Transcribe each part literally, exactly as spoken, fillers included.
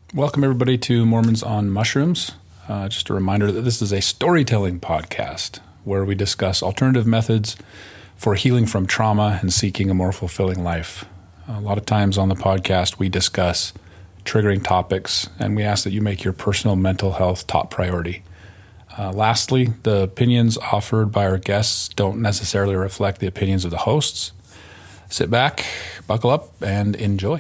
Welcome, everybody, to Mormons on Mushrooms. Uh, just a reminder that this is a storytelling podcast where we discuss alternative methods for healing from trauma and seeking a more fulfilling life. A lot of times on the podcast, we discuss triggering topics, and we ask that you make your personal mental health top priority. Uh, lastly, the opinions offered by our guests don't necessarily reflect the opinions of the hosts. Sit back, buckle up, and enjoy.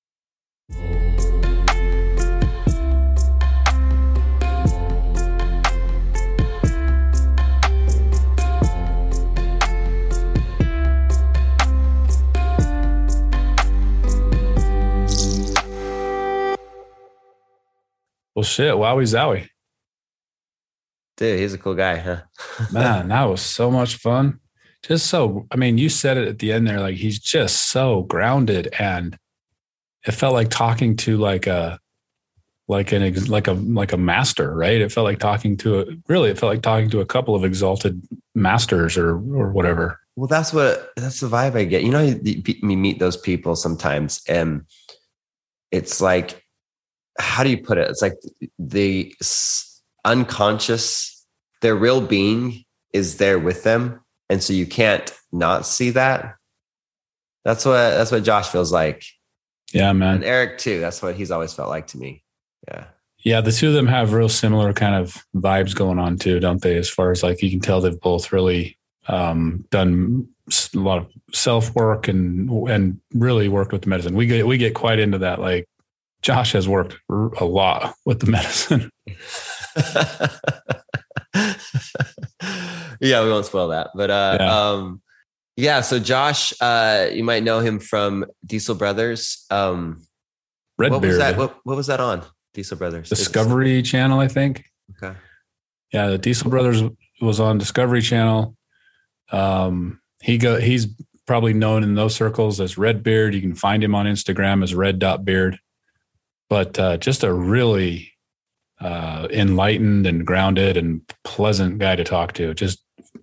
Well, shit, wowie zowie. Dude, he's a cool guy, huh? Man, that was so much fun. Just so, I mean, you said it at the end there, like he's just so grounded, and it felt like talking to like a, like an, like a, like a master, right? It felt like talking to a, really, it felt like talking to a couple of exalted masters or, or whatever. Well, that's what, that's the vibe I get. You know, you, you meet those people sometimes, and it's like, how do you put it? It's like the unconscious, their real being is there with them. And so you can't not see that. That's what, that's what Josh feels like. Yeah, man. And Eric too. That's what he's always felt like to me. Yeah. Yeah. The two of them have real similar kind of vibes going on too, don't they? As far as like, you can tell they've both really um, done a lot of self-work and, and really worked with the medicine. We get, we get quite into that. Like, Josh has worked a lot with the medicine. Yeah, we won't spoil that. But uh, yeah. Um, yeah, so Josh, uh, you might know him from Diesel Brothers. Um, Redbeard. What was that? What, what was that on? Diesel Brothers. Discovery it's, Channel, I think. Okay. Yeah, the Diesel Brothers was on Discovery Channel. Um, he go. He's probably known in those circles as Redbeard. You can find him on Instagram as red dot beard. But uh, just a really uh, enlightened and grounded and pleasant guy to talk to. Just,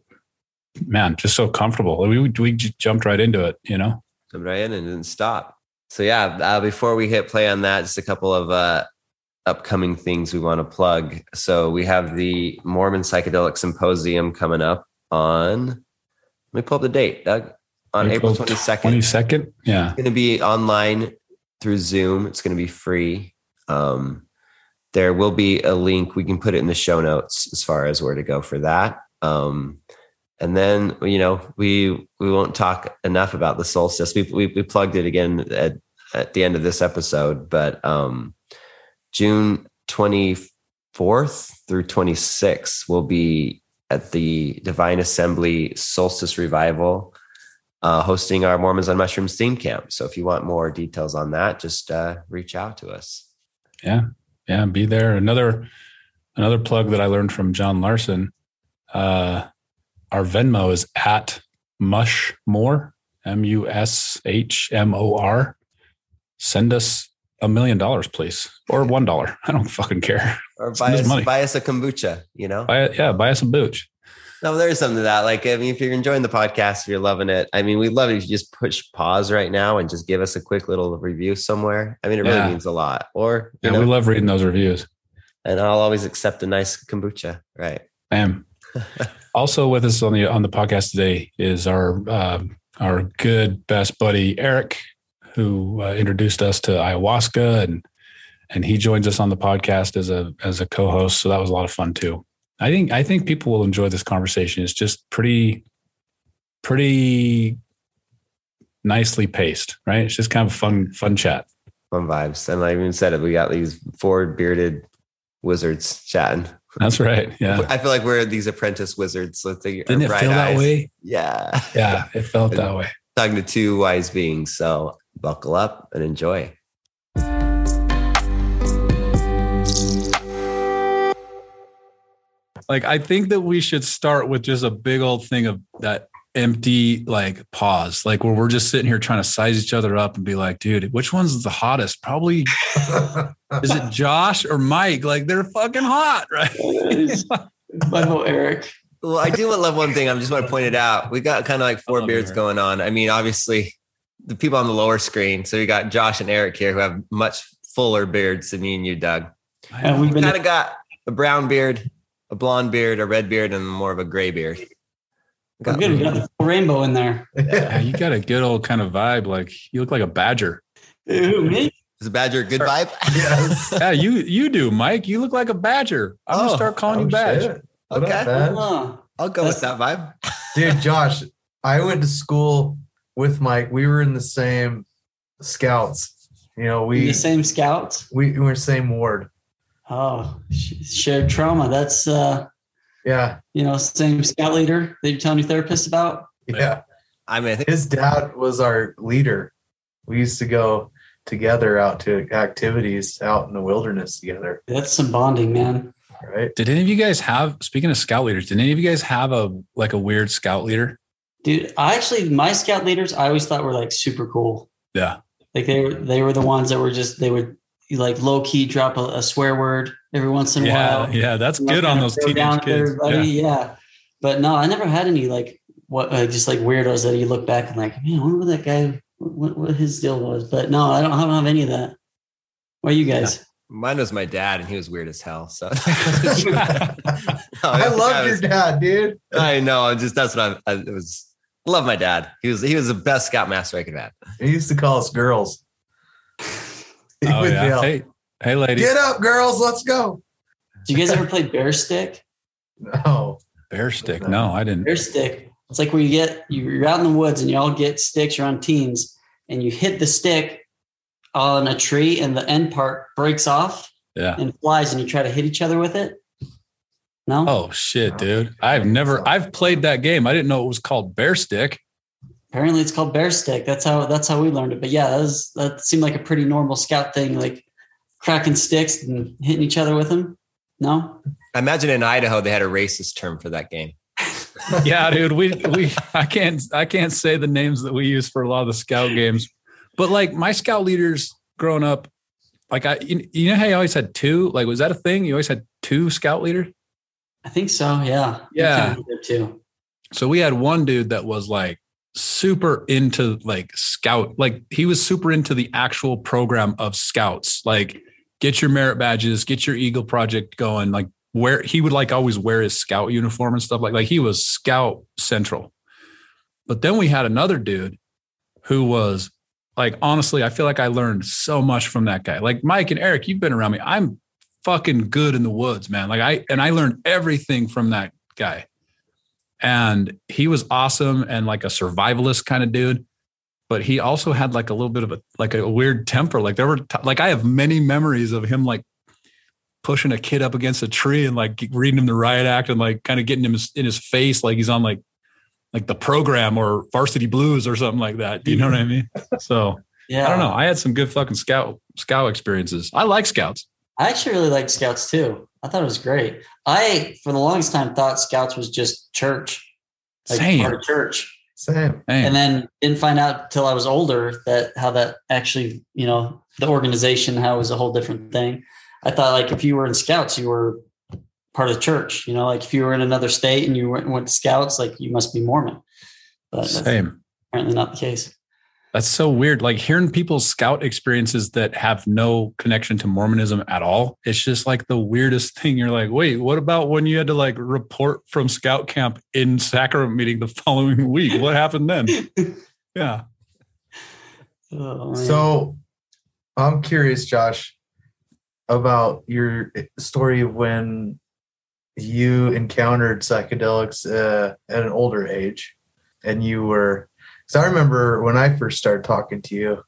man, just so comfortable. We we just jumped right into it, you know? Jumped right in and didn't stop. So yeah, uh, before we hit play on that, just a couple of uh, upcoming things we want to plug. So we have the Mormon Psychedelic Symposium coming up on, let me pull up the date, Doug, on April twenty-second. twenty-second, yeah. It's going to be online through Zoom. It's going to be free. Um, there will be a link. We can put it in the show notes as far as where to go for that. Um, and then, you know, we, we won't talk enough about the solstice. We, we, we plugged it again at, at the end of this episode, but, um, June twenty-fourth through twenty-sixth will be at the Divine Assembly Solstice Revival, Uh, hosting our Mormons on Mushrooms theme camp. So if you want more details on that, just uh, reach out to us. Yeah. Yeah. Be there. Another, another plug that I learned from John Larson. Uh, our Venmo is at Mushmore, M U S H M O R. Send us a million dollars, please. Or one dollar. I don't fucking care. Or buy us, buy us a kombucha, you know? Buy, yeah. Buy us a booch. No, there is something to that. Like, I mean, if you're enjoying the podcast, if you're loving it, I mean, we'd love it if you just push pause right now and just give us a quick little review somewhere. I mean, it really yeah. means a lot. Or, you yeah, know, we love reading those reviews. And I'll always accept a nice kombucha. Right. Bam. Also with us on the, on the podcast today is our, uh, our good best buddy, Eric, who uh, introduced us to ayahuasca, and, and he joins us on the podcast as a, as a co-host. So that was a lot of fun too. I think I think people will enjoy this conversation. It's just pretty, pretty nicely paced, right? It's just kind of fun, fun chat. Fun vibes. And I even said it, we got these four bearded wizards chatting. That's right. Yeah. I feel like we're these apprentice wizards. So they Didn't it feel eyes. that way? Yeah. Yeah, it felt that way. Talking to two wise beings. So buckle up and enjoy. Like, I think that we should start with just a big old thing of that empty, like, pause, like where we're just sitting here trying to size each other up and be like, dude, which one's the hottest? Probably, is it Josh or Mike? Like, they're fucking hot, right? Michael, Eric. Well, I do love one thing. I just want to point it out. We got kind of like four beards Eric. going on. I mean, obviously, the people on the lower screen. So we got Josh and Eric here who have much fuller beards than me and you, Doug. And we've been Kind of got a brown beard, a blonde beard, a red beard, and more of a gray beard. Got, good. We got the full rainbow in there. Yeah, you got a good old kind of vibe. Like you look like a badger. Who, me? Is a badger a good vibe? Yes. Yeah, you you do, Mike. You look like a badger. I'm Oh, gonna start calling you Oh, Badge. shit. What Okay. up, Badge? Oh, I'll go That's- with that vibe. Dude, Josh, I went to school with Mike. We were in the same scouts. You know, we we the same scouts. we, we were same ward. Oh, sh- shared trauma. That's uh, Yeah. you know, same scout leader that you're telling your therapist about. Yeah. I mean, I think His dad was our leader. We used to go together out to activities out in the wilderness together. That's some bonding, man. Right. Did any of you guys have, speaking of scout leaders, did any of you guys have a like a weird scout leader? Dude, I actually my scout leaders I always thought were like super cool. Yeah. Like they were they were the ones that were just they would like low key drop a, a swear word every once in a Yeah. while. Yeah. That's You know, good on kind of those throw down teenage at kids. everybody, Yeah. yeah. But no, I never had any like what like just like weirdos that you look back and like, man, I wonder what that guy what, what his deal was. But no, I don't, I don't have any of that. What are you guys? mine was my dad, and he was weird as hell. So I love your dad, dude. I know. I just that's what I, I it was. Love my dad. He was he was the best scoutmaster I could have. He used to call us girls. He Oh, would yeah. yell, Hey, hey, ladies. get up, girls, let's go. Do you guys ever play bear stick? No. Bear stick. No, I didn't. Bear stick. It's like where you get you're out in the woods and you all get sticks. You're on teams and you hit the stick on a tree and the end part breaks off Yeah. and flies and you try to hit each other with it. No. Oh shit, dude. I've never I've played that game. I didn't know it was called bear stick. Apparently it's called bear stick. That's how that's how we learned it. But yeah, that was that seemed like a pretty normal scout thing, like cracking sticks and hitting each other with them. No. I imagine in Idaho they had a racist term for that game. Yeah, dude. We we I can't I can't say the names that we use for a lot of the scout games. But like my scout leaders growing up, like I you, you know how you always had two? Like was that a thing? You always had two scout leaders? I think so. Yeah. Yeah. There too. So we had one dude that was like super into like scout, like he was super into the actual program of scouts, like get your merit badges, get your Eagle Project going, like where he would like always wear his scout uniform and stuff like, like he was scout central. But then we had another dude who was like, honestly, I feel like I learned so much from that guy. Like Mike and Eric, you've been around me. I'm fucking good in the woods, man. Like I, and I learned everything from that guy. And he was awesome and like a survivalist kind of dude, but he also had like a little bit of a, like a weird temper. Like there were, t- like I have many memories of him like pushing a kid up against a tree and like reading him the riot act and like kind of getting him in his face. Like he's on like, like the program or Varsity Blues or something like that. Do you know what I mean? So Yeah. I don't know. I had some good fucking scout, scout experiences. I like scouts. I actually really liked Scouts too. I thought it was great. I, for the longest time, thought Scouts was just church, like Same. part of church, Same. Hey, and then didn't find out till I was older that how that actually, you know, the organization, how it was a whole different thing. I thought like if you were in Scouts, you were part of church. You know, like if you were in another state and you went, went to Scouts, like you must be Mormon. But that's same. apparently not the case. That's so weird. Like hearing people's scout experiences that have no connection to Mormonism at all. It's just like the weirdest thing. You're like, wait, what about when you had to like report from scout camp in sacrament meeting the following week? What happened then? Yeah. Oh, man. So I'm curious, Josh, about your story of when you encountered psychedelics uh, at an older age and you were, because I remember when I first started talking to you,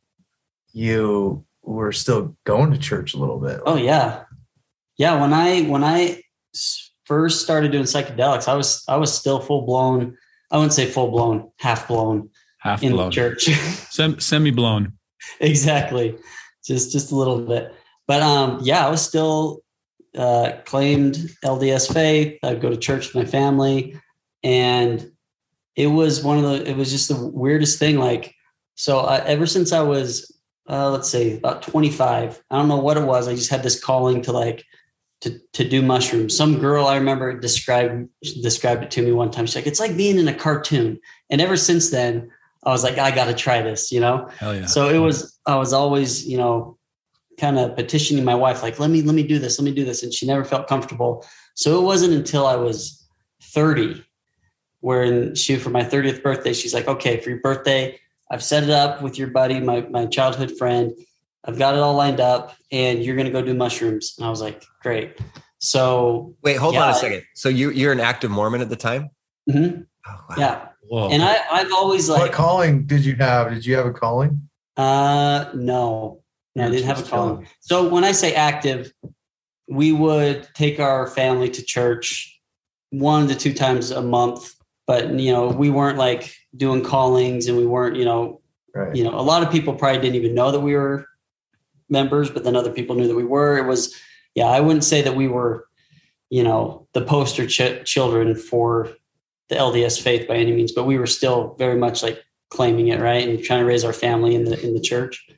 you were still going to church a little bit. Oh yeah. Yeah. When I, when I s- first started doing psychedelics, I was, I was still full blown. I wouldn't say full blown, half blown Half in blown. the church. Sem- semi blown. Exactly. Just, just a little bit. But um, yeah, I was still uh, claimed L D S faith. I'd go to church with my family, and it was one of the. It was just the weirdest thing. Like, so I, ever since I was, uh, let's say, about twenty-five, I don't know what it was. I just had this calling to like to to do mushrooms. Some girl I remember described described it to me one time. She's like, "It's like being in a cartoon." And ever since then, I was like, "I got to try this," you know. Hell yeah. So it was. I was always, you know, kind of petitioning my wife, like, let me, let me do this, let me do this. And she never felt comfortable. So it wasn't until I was thirty, where she, for my thirtieth birthday, she's like, okay, for your birthday, I've set it up with your buddy, my, my childhood friend. I've got it all lined up and you're going to go do mushrooms. And I was like, great. So wait, hold yeah, on a second. So you, you're an active Mormon at the time? Mm-hmm. Oh, wow. Yeah. Whoa. And I, I've always like, what calling did you have? Did you have a calling? uh, no, no, I didn't have a calling. So when I say active, we would take our family to church one to two times a month, but you know, we weren't like doing callings and we weren't, you know, Right. you know, a lot of people probably didn't even know that we were members, but then other people knew that we were. It was, yeah, I wouldn't say that we were, you know, the poster ch- children for the L D S faith by any means, but we were still very much like claiming it, right, and trying to raise our family in the in the church.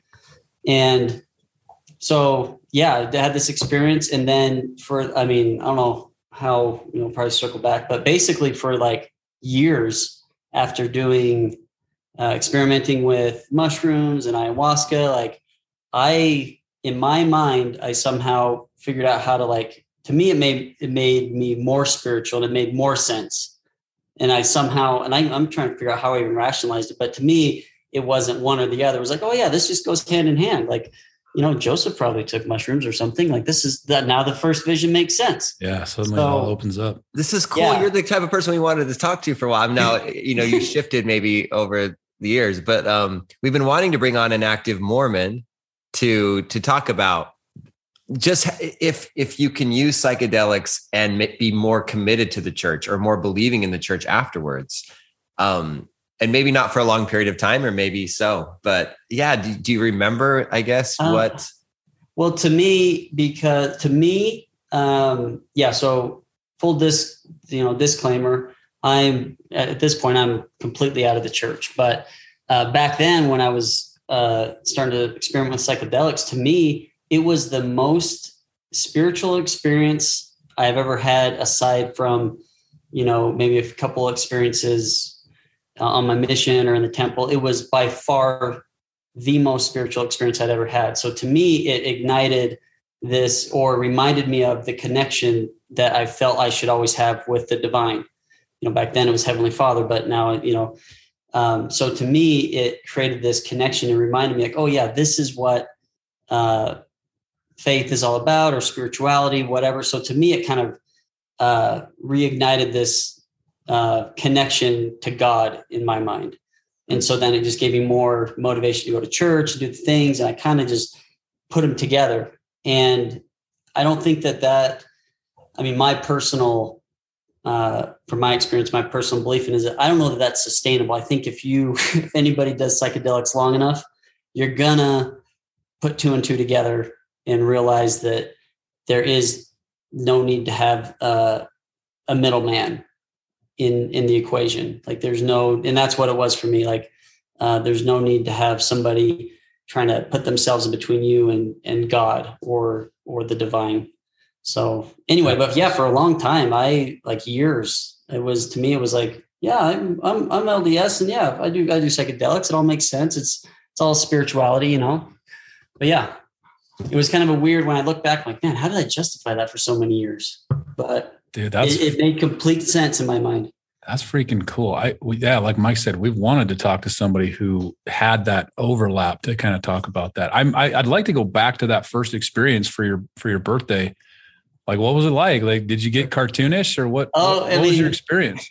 And so, yeah, I had this experience, and then for, I mean, I don't know how, you know, probably circle back, but basically for like years after doing. Uh, experimenting with mushrooms and ayahuasca, like I, in my mind, I somehow figured out how to like, to me, it made, it made me more spiritual and it made more sense. And I somehow, and I, I'm trying to figure out how I even rationalized it, but to me, it wasn't one or the other. It was like, oh yeah, this just goes hand in hand. Like, you know, Joseph probably took mushrooms or something. Like this is that now the first vision makes sense. Yeah. Suddenly So, it all opens up. This is cool. Yeah. You're the type of person we wanted to talk to for a while. Now, you know, you shifted maybe over the years, but um, we've been wanting to bring on an active Mormon to to talk about just if if you can use psychedelics and be more committed to the church or more believing in the church afterwards, um, and maybe not for a long period of time, or maybe so. But yeah, do, do you remember? I guess Uh, what? Well, to me, because to me, um, yeah. So full dis, you know, disclaimer. I'm at this point, I'm completely out of the church. But uh, back then, when I was uh, starting to experiment with psychedelics, to me, it was the most spiritual experience I've ever had, aside from, you know, maybe a couple experiences uh, on my mission or in the temple. It was by far the most spiritual experience I'd ever had. So to me, it ignited this, or reminded me of the connection that I felt I should always have with the divine. You know, back then it was Heavenly Father, but now, you know, um, so to me, it created this connection and reminded me like, oh yeah, this is what uh, faith is all about, or spirituality, whatever. So to me, it kind of uh, reignited this uh, connection to God in my mind. And so then it just gave me more motivation to go to church, to do the things. And I kind of just put them together. And I don't think that that, I mean, my personal Uh, from my experience, my personal belief in is that I don't know that that's sustainable. I think if you, if anybody does psychedelics long enough, you're gonna put two and two together and realize that there is no need to have uh, a middleman in, in the equation. Like there's no, and that's what it was for me. Like uh, there's no need to have somebody trying to put themselves in between you and, and God or, or the divine. So anyway, but yeah, for a long time, I like years, it was, to me, it was like, yeah, I'm, I'm, I'm L D S, and yeah, I do, I do psychedelics. It all makes sense. It's, it's all spirituality, you know, but yeah, it was kind of a weird, when I look back, I'm like, man, how did I justify that for so many years? But Dude, that's, it, it made complete sense in my mind. That's freaking cool. I, we, yeah, like Mike said, we've wanted to talk to somebody who had that overlap to kind of talk about that. I'm, I, I'd like to go back to that first experience for your, for your birthday. Like, what was it like? Like, did you get cartoonish, or what? Oh, what, I what mean, was your experience?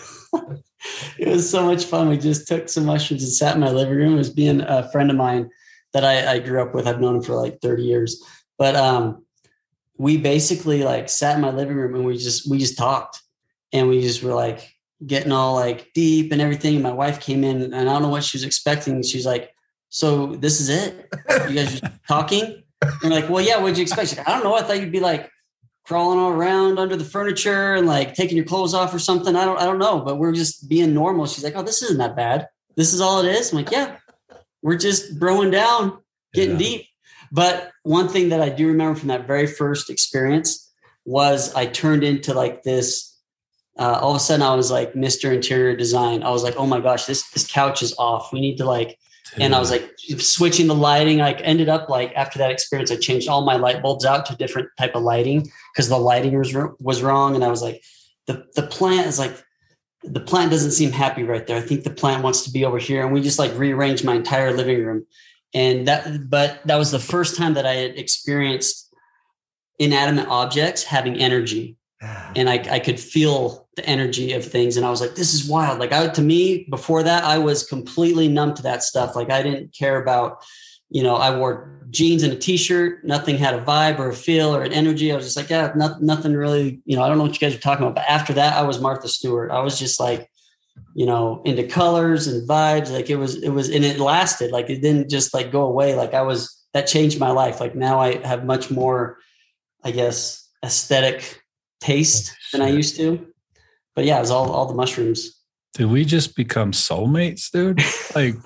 It was so much fun. We just took some mushrooms and sat in my living room. It was being a friend of mine that I, I grew up with. I've known him for like thirty years, but um, we basically like sat in my living room and we just, we just talked, and we just were like getting all like deep and everything. And my wife came in, and I don't know what she was expecting. She's like, so this is it? You guys are talking? And we're like, well, yeah, what'd you expect? She's like, I don't know. I thought you'd be like crawling all around under the furniture and like taking your clothes off or something. I don't, I don't know, but we're just being normal. She's like, oh, this isn't that bad. This is all it is. I'm like, yeah, we're just broing down, getting Yeah. deep. But one thing that I do remember from that very first experience was I turned into like this, uh, all of a sudden I was like Mister Interior Design. I was like, oh my gosh, this, this couch is off. We need to like And I was like switching the lighting. I ended up like after that experience, I changed all my light bulbs out to different type of lighting because the lighting was was wrong. And I was like, the the plant is like, the plant doesn't seem happy right there. I think the plant wants to be over here. And we just like rearranged my entire living room. And that, but that was the first time that I had experienced inanimate objects having energy. And I, I could feel the energy of things. And I was like, this is wild. Like I, to me, before that, I was completely numb to that stuff. Like I didn't care about, you know, I wore jeans and a t-shirt. Nothing had a vibe or a feel or an energy. I was just like, yeah, not, nothing really, you know, I don't know what you guys are talking about. But after that, I was Martha Stewart. I was just like, you know, into colors and vibes. Like it was, it was, and it lasted. Like it didn't just like go away. Like I was, that changed my life. Like now I have much more, I guess, aesthetic taste than I used to. But yeah, it was all, all the mushrooms. Did we just become soulmates, dude? Like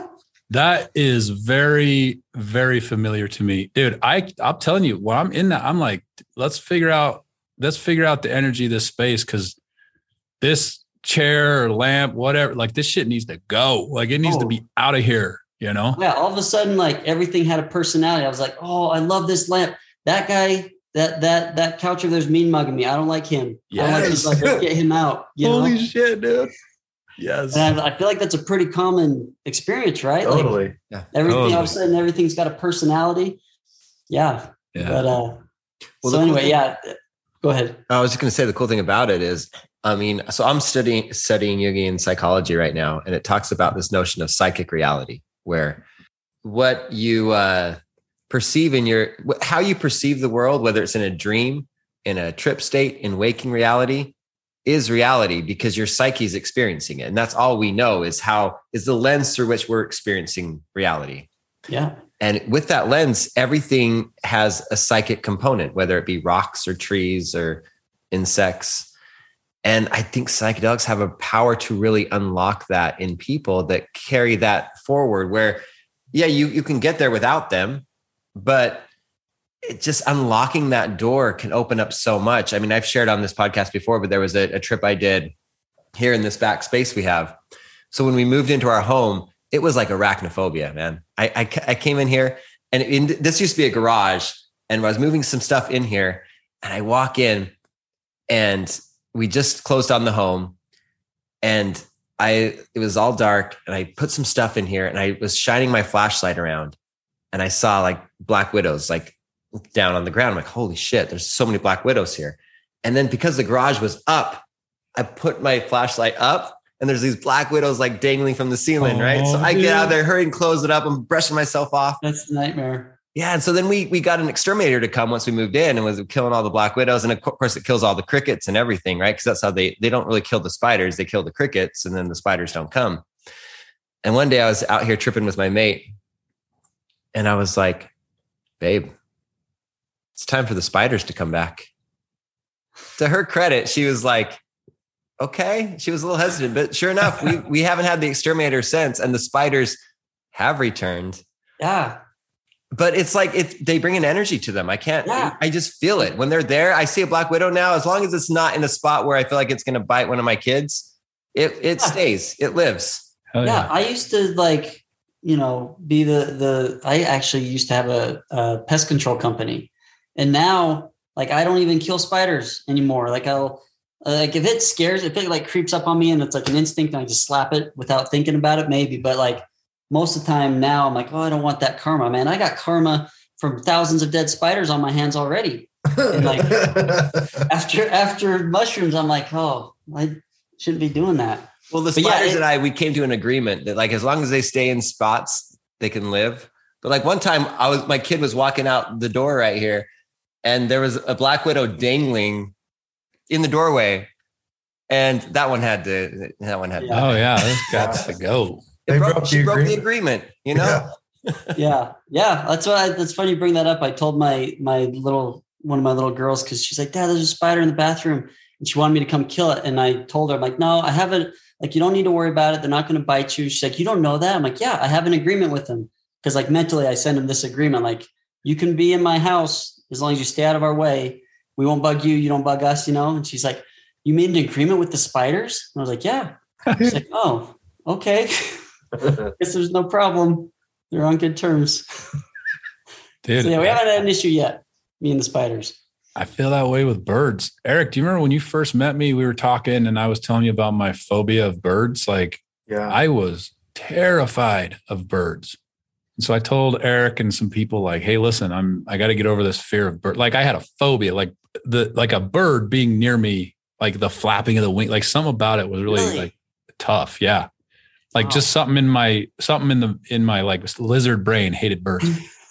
that is very, very familiar to me. Dude, I, I'm telling you, when I'm in that, I'm like, let's figure out, let's figure out the energy of this space. Cause this chair or lamp, whatever, like this shit needs to go. Like it needs oh. to be out of here, you know? Yeah. All of a sudden, like everything had a personality. I was like, oh, I love this lamp. That guy, That that that couch over there's mean mugging me. I don't like him. Yes. I don't like his like, let's get him out. You Holy know? shit, dude. Yes. And I, I feel like that's a pretty common experience, right? Totally. Like yeah. Everything totally. all of a sudden, everything's got a personality. Yeah. Yeah. But uh well, so cool anyway, thing, yeah. Go ahead. I was just gonna say the cool thing about it is, I mean, so I'm studying studying Jungian psychology right now, and it talks about this notion of psychic reality, where what you uh perceive in your, how you perceive the world, whether it's in a dream, in a trip state, in waking reality, is reality because your psyche is experiencing it. And that's all we know is how is the lens through which we're experiencing reality. Yeah. And with that lens, everything has a psychic component, whether it be rocks or trees or insects. And I think psychedelics have a power to really unlock that in people that carry that forward where, yeah, you, you can get there without them. But it just unlocking that door can open up so much. I mean, I've shared on this podcast before, but there was a, a trip I did here in this back space we have. So when we moved into our home, it was like arachnophobia, man. I, I, I came in here and in, this used to be a garage and I was moving some stuff in here and I walk in and we just closed on the home and I, it was all dark and I put some stuff in here and I was shining my flashlight around. And I saw like black widows, like down on the ground. I'm like, holy shit, there's so many black widows here. And then because the garage was up, I put my flashlight up and there's these black widows like dangling from the ceiling, oh, right? So I get out there, hurry and close it up. I'm brushing myself off. That's a nightmare. Yeah. And so then we we got an exterminator to come once we moved in and was killing all the black widows. And of course it kills all the crickets and everything, right? Because that's how they, they don't really kill the spiders. They kill the crickets and then the spiders don't come. And one day I was out here tripping with my mate. And I was like, babe, it's time for the spiders to come back. To her credit, she was like, okay. She was a little hesitant, but sure enough, we, we haven't had the exterminator since, and the spiders have returned. Yeah. But it's like, it, they bring an energy to them. I can't, yeah. I just feel it. When they're there, I see a black widow now, as long as it's not in a spot where I feel like it's going to bite one of my kids, it, it yeah. stays, it lives. Yeah. yeah. I used to like, you know, be the, the, I actually used to have a, a pest control company and now like, I don't even kill spiders anymore. Like I'll, like if it scares, if it like creeps up on me and it's like an instinct and I just slap it without thinking about it, maybe. But like most of the time now I'm like, oh, I don't want that karma, man. I got karma from thousands of dead spiders on my hands already. And like after, after mushrooms, I'm like, oh, I shouldn't be doing that. Well, the but spiders yeah, it, and I, we came to an agreement that like, as long as they stay in spots, they can live. But like one time I was, my kid was walking out the door right here and there was a black widow dangling in the doorway. And that one had to, that one had yeah. to. Oh yeah. That's got to go. It broke, she the broke the agreement, you know? Yeah. yeah. Yeah. That's why, that's funny you bring that up. I told my, my little, one of my little girls, cause she's like, Dad, there's a spider in the bathroom. And she wanted me to come kill it. And I told her, I'm like, no, I haven't. Like, you don't need to worry about it. They're not going to bite you. She's like, you don't know that? I'm like, yeah, I have an agreement with them. Because like mentally I send them this agreement. Like you can be in my house as long as you stay out of our way. We won't bug you. You don't bug us, you know? And she's like, you made an agreement with the spiders? And I was like, yeah. She's like, oh, okay. Guess there's no problem. they're on good terms. Dude, So yeah, we haven't had an issue yet. Me and the spiders. I feel that way with birds. Eric, do you remember when you first met me? We were talking and I was telling you about my phobia of birds. Like, Yeah. I was terrified of birds. And so I told Eric and some people like, hey, listen, I'm, I got to get over this fear of bird. Like I had a phobia, like the, like a bird being near me, like the flapping of the wing, like something about it was really, Really? like tough. Yeah. Like Wow. just something in my, something in the, in my like lizard brain hated birds.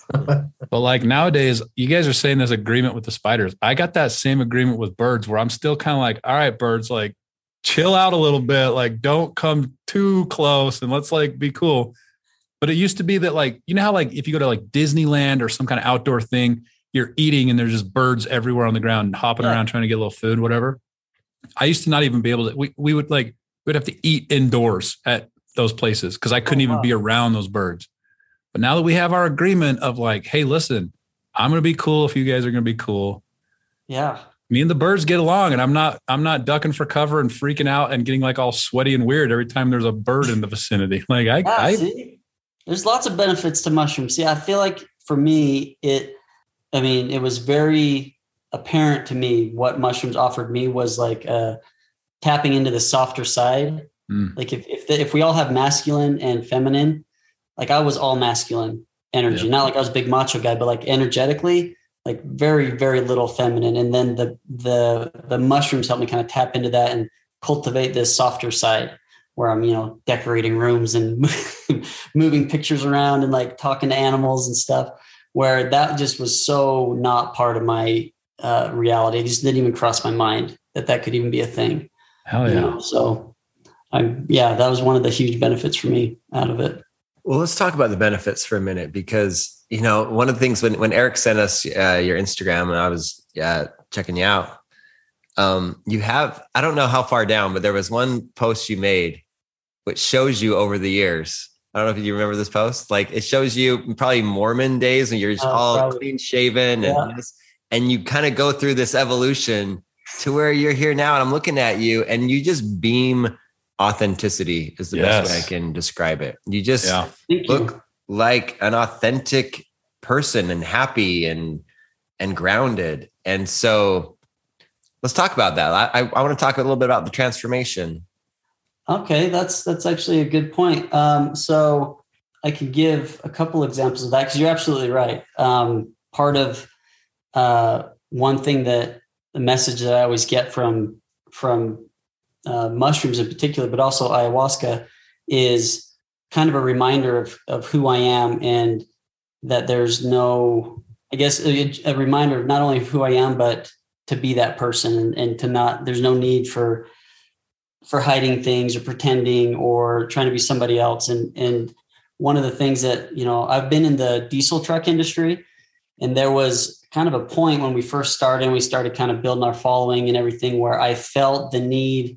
But like nowadays, you guys are saying this agreement with the spiders. I got that same agreement with birds where I'm still kind of like, all right, birds, like chill out a little bit. Like don't come too close and let's like be cool. But it used to be that like, you know how like if you go to like Disneyland or some kind of outdoor thing, you're eating and there's just birds everywhere on the ground hopping Yeah. around trying to get a little food, whatever. I used to not even be able to, we, we would like, we'd have to eat indoors at those places because I couldn't Oh, even wow. be around those birds. But now that we have our agreement of like, hey, listen, I'm going to be cool if you guys are going to be cool. Yeah. Me and the birds get along and I'm not, I'm not ducking for cover and freaking out and getting like all sweaty and weird every time there's a bird in the vicinity. Like I, Yeah, I see, there's lots of benefits to mushrooms. See, I feel like for me, it, I mean, it was very apparent to me what mushrooms offered me was like uh, tapping into the softer side. Mm. Like if if, the, if we all have masculine and feminine, like I was all masculine energy, Yeah. not like I was a big macho guy, but like energetically, like very, very little feminine. And then the, the, the mushrooms helped me kind of tap into that and cultivate this softer side where I'm, you know, decorating rooms and moving pictures around and like talking to animals and stuff, where that just was so not part of my uh, reality. It just didn't even cross my mind that that could even be a thing. hell You yeah. know? So I'm, yeah, that was one of the huge benefits for me out of it. Well, let's talk about the benefits for a minute because, you know, one of the things when, when Eric sent us uh, your Instagram and I was uh, checking you out, um, you have, I don't know how far down, but there was one post you made which shows you over the years. I don't know if you remember this post. Like it shows you probably Mormon days when you're just Uh, all probably. clean shaven Yeah. and this, and you kind of go through this evolution to where you're here now. And I'm looking at you and you just beam authenticity is the Yes. best way I can describe it. You just Yeah. Thank you. look like an authentic person and happy and and grounded. And so let's talk about that. I, I, I want to talk a little bit about the transformation. Okay, that's that's actually a good point. Um, so I could give a couple examples of that because you're absolutely right. Um, part of uh, one thing that the message that I always get from from uh, mushrooms in particular, but also ayahuasca, is kind of a reminder of of who I am and that there's no, I guess, a, a reminder of not only of who I am, but to be that person and, and to not. There's no need for. for hiding things or pretending or trying to be somebody else. And, and one of the things that, you know, I've been in the diesel truck industry, and there was kind of a point when we first started and we started kind of building our following and everything where I felt the need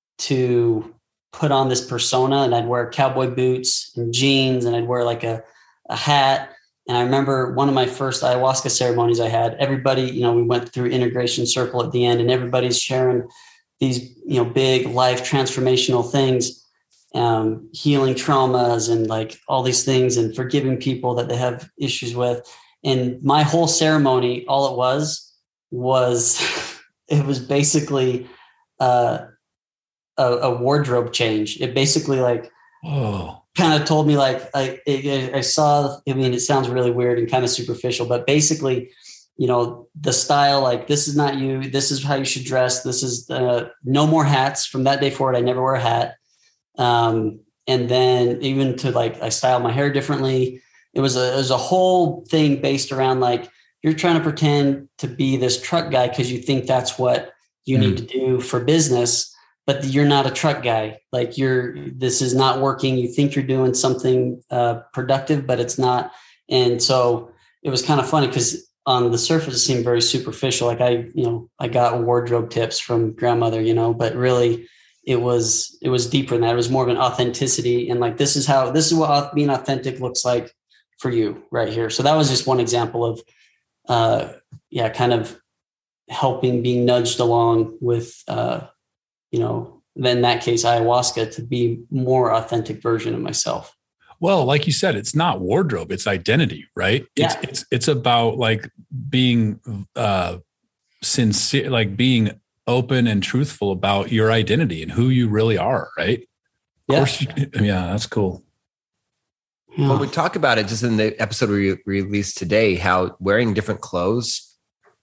to put on this persona, and I'd wear cowboy boots and jeans and I'd wear like a, a hat. And I remember one of my first ayahuasca ceremonies I had, everybody, you know, we went through integration circle at the end and everybody's sharing these, you know, big life transformational things, um, healing traumas and like all these things and forgiving people that they have issues with. And my whole ceremony, all it was, was it was basically uh, a, a wardrobe change. It basically like Whoa. kind of told me like, I, I, I saw, I mean, it sounds really weird and kind of superficial, but basically, you know, the style, like this is not you, this is how you should dress. This is uh, no more hats. From that day forward, I never wear a hat. Um, and then even to like, I styled my hair differently. It was a, it was a whole thing based around like, you're trying to pretend to be this truck guy because you think that's what you Mm. need to do for business, but you're not a truck guy. Like you're, this is not working. You think you're doing something uh, productive, but it's not. And so it was kind of funny because on the surface, it seemed very superficial. Like I, you know, I got wardrobe tips from grandmother, you know, but really it was, it was deeper than that. It was more of an authenticity. And like, this is how, this is what being authentic looks like for you right here. So that was just one example of, uh, yeah, kind of helping, being nudged along with, uh, you know, in that case, ayahuasca to be more authentic version of myself. Well, like you said, it's not wardrobe, it's identity, right? It's Yeah. it's it's about like being uh sincere, like being open and truthful about your identity and who you really are, right? Of Yeah. course you, yeah, that's cool. Yeah. Well, we talk about it just in the episode we released today, how wearing different clothes,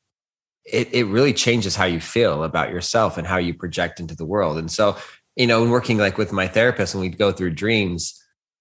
it, it really changes how you feel about yourself and how you project into the world. And so, you know, in working like with my therapist, when we go through dreams,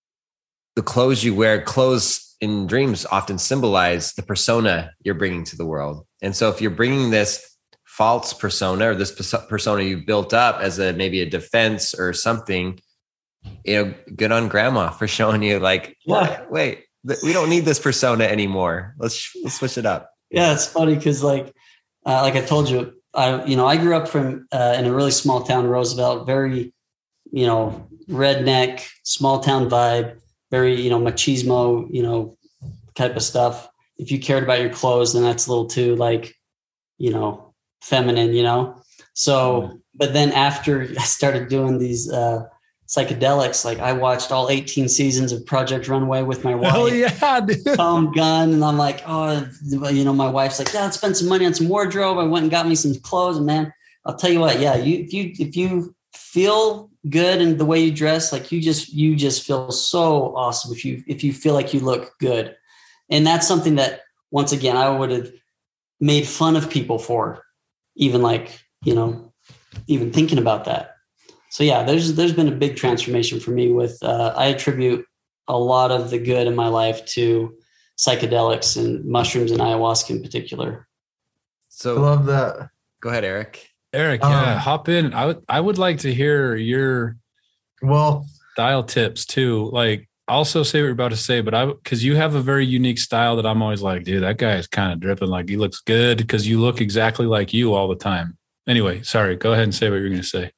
the clothes you wear, clothes in dreams often symbolize the persona you're bringing to the world. And so if you're bringing this false persona or this persona you built up as a, maybe a defense or something, you know, good on grandma for showing you like, Yeah. wait, we don't need this persona anymore. Let's, let's switch it up. Yeah, it's funny because like, uh, like I told you, I you know I grew up from uh, in a really small town, Roosevelt, very you know redneck, small town vibe, very you know machismo, you know type of stuff. If you cared about your clothes, then that's a little too like you know feminine, you know. So, but then after I started doing these uh, psychedelics, like I watched all eighteen seasons of Project Runway with my wife. Hell yeah, dude. Tom Gunn, and I'm like, oh, you know, my wife's like, yeah, let's spend some money on some wardrobe. I went and got me some clothes, and man, I'll tell you what, yeah, you if you if you feel good in the way you dress, like you just you just feel so awesome if you if you feel like you look good, and that's something that once again I would have made fun of people for, even like you know, even thinking about that. So yeah, there's there's been a big transformation for me with uh, I attribute a lot of the good in my life to psychedelics and mushrooms and ayahuasca in particular. So I love that. Go ahead, Eric. Eric, yeah, Um, hop in. I would I would like to hear your Well, style tips too. Like also say what you're about to say, but I because you have a very unique style that I'm always like, dude, that guy is kind of dripping. Like he looks good because you look exactly like you all the time. Anyway, sorry, go ahead and say what you're going to say.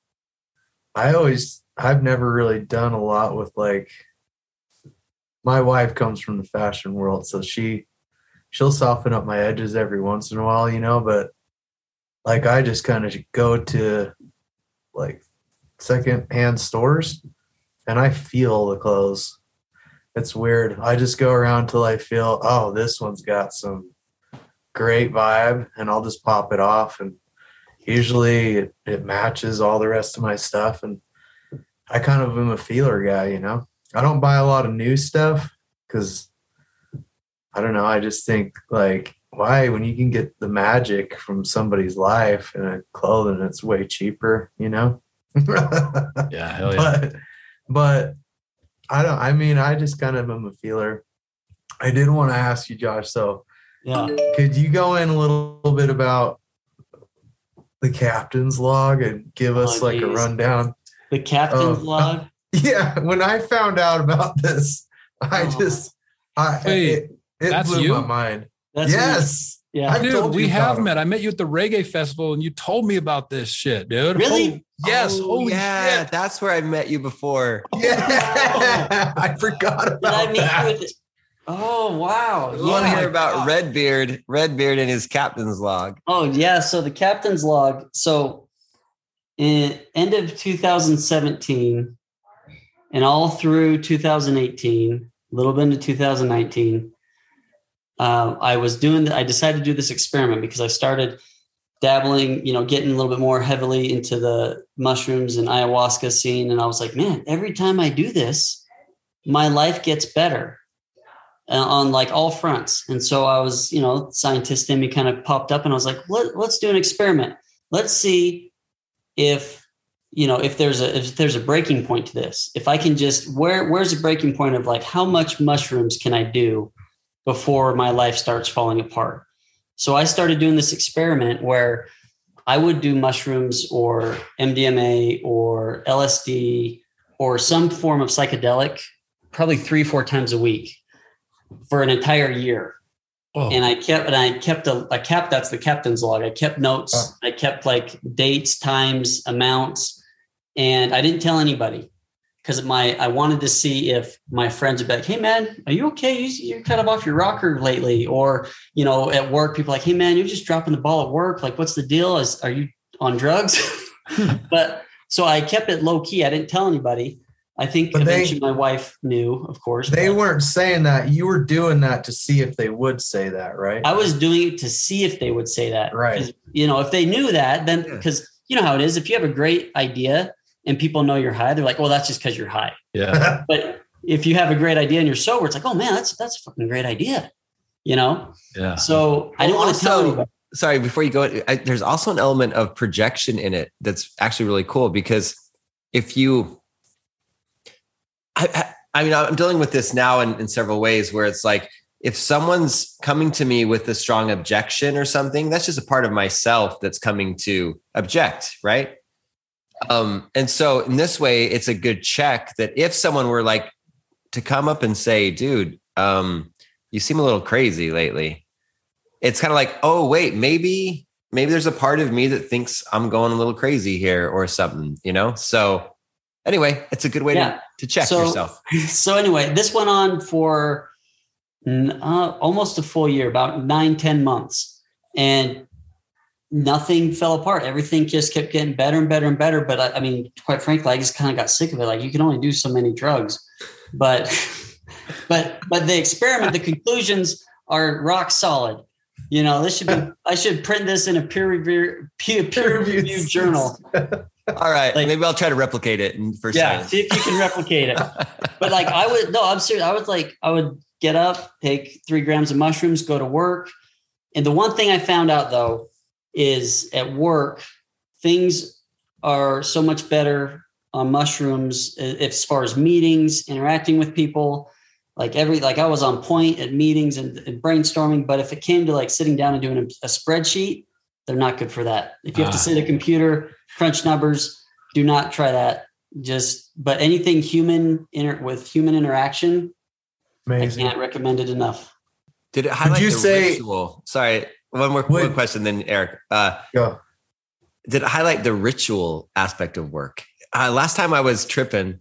I always, I've never really done a lot with like, my wife comes from the fashion world, so she, she'll soften up my edges every once in a while, you know, but like I just kind of go to like secondhand stores and I feel the clothes. It's weird. I just go around till I feel, oh, this one's got some great vibe, and I'll just pop it off. And usually it, it matches all the rest of my stuff. And I kind of am a feeler guy, you know. I don't buy a lot of new stuff because I don't know. I just think like, why, when you can get the magic from somebody's life in a clothing, it's way cheaper, you know? Yeah, hell yeah. But, but I don't, I mean, I just kind of am a feeler. I did want to ask you, Josh, so Yeah. could you go in a little bit about the captain's log and give us Oh, like a geez. rundown? The captain's Oh. log. Yeah, when I found out about this, I Oh. just, I, Wait, it, it that's blew you? my mind. That's Yes. what- yeah. I Dude, told we you about have him. met. I met you at the reggae festival and you told me about this shit, dude. Really? Holy- yes. Oh, holy yeah, shit. that's where I met you before. Yeah, I forgot Did I about meet that. you with? Oh wow. You want to Yeah. hear about Redbeard, Redbeard and his captain's log. Oh yeah. So the captain's log. So in end of two thousand seventeen and all through two thousand eighteen, a little bit into two thousand nineteen, uh, I was doing. I decided to do this experiment because I started dabbling, you know, getting a little bit more heavily into the mushrooms and ayahuasca scene, and I was like, man, every time I do this, my life gets better uh, on like all fronts. And so I was, you know, scientist in me kind of popped up, and I was like, Let, let's do an experiment. Let's see if, you know, if there's a if there's a breaking point to this. If I can just where where's the breaking point of like how much mushrooms can I do before my life starts falling apart? So I started doing this experiment where I would do mushrooms or M D M A or L S D or some form of psychedelic, probably three, four times a week for an entire year. Oh, And I kept, and I kept a, a cap. That's the captain's log. I kept notes. Oh. I kept like dates, times, amounts, and I didn't tell anybody because my, I wanted to see if my friends would be like, hey man, are you okay? You, you're kind of off your rocker lately. Or, you know, at work, people are like, hey man, you're just dropping the ball at work. Like, what's the deal? Is, are you on drugs? But so I kept it low key. I didn't tell anybody. I think But eventually they- my wife knew, of course. They but weren't saying that. You were doing that to see if they would say that, right? I was doing it to see if they would say that. Right. 'Cause, you know, if they knew that, then Yeah. because you know how it is. If you have a great idea and people know you're high, they're like, well, that's just because you're high. Yeah. But if you have a great idea and you're sober, it's like, oh man, that's that's a fucking great idea. You know? Yeah. So I didn't Well, want to tell also- anybody. Sorry, before you go, I, there's also an element of projection in it that's actually really cool because if you, I, I, I mean, I'm dealing with this now in, in several ways where it's like, if someone's coming to me with a strong objection or something, that's just a part of myself that's coming to object, right? Um, and so in this way, it's a good check that if someone were like to come up and say, dude, um, you seem a little crazy lately. It's kind of like, oh, wait, maybe, maybe there's a part of me that thinks I'm going a little crazy here or something, you know? So anyway, it's a good way Yeah. to, to check So- yourself. So anyway, this went on for uh, almost a full year, about nine, ten months. And nothing fell apart. Everything just kept getting better and better and better. But I, I mean, quite frankly, I just kind of got sick of it. Like you can only do so many drugs, but, but, but the experiment, the conclusions are rock solid. You know, this should be, I should print this in a peer review, peer, peer reviewed journal. All right. Like- maybe I'll try to replicate it in- for Yeah. science. See if you can replicate it. But like I would, no, I'm serious. I would like, I would get up, take three grams of mushrooms, go to work. And the one thing I found out though, is at work, things are so much better on mushrooms as far as meetings, interacting with people, like every, like I was on point at meetings and, and brainstorming. But if it came to like sitting down and doing a, a spreadsheet, they're not good for that. If you have to Ah. sit at a computer, crunch numbers, do not try that. Just, but anything human inter, with human interaction, Amazing. I can't recommend it enough. Did it highlight you the say- ritual? Sorry, one more Would- one question, then Eric. Uh, Go. did it highlight the ritual aspect of work? Uh, last time I was tripping,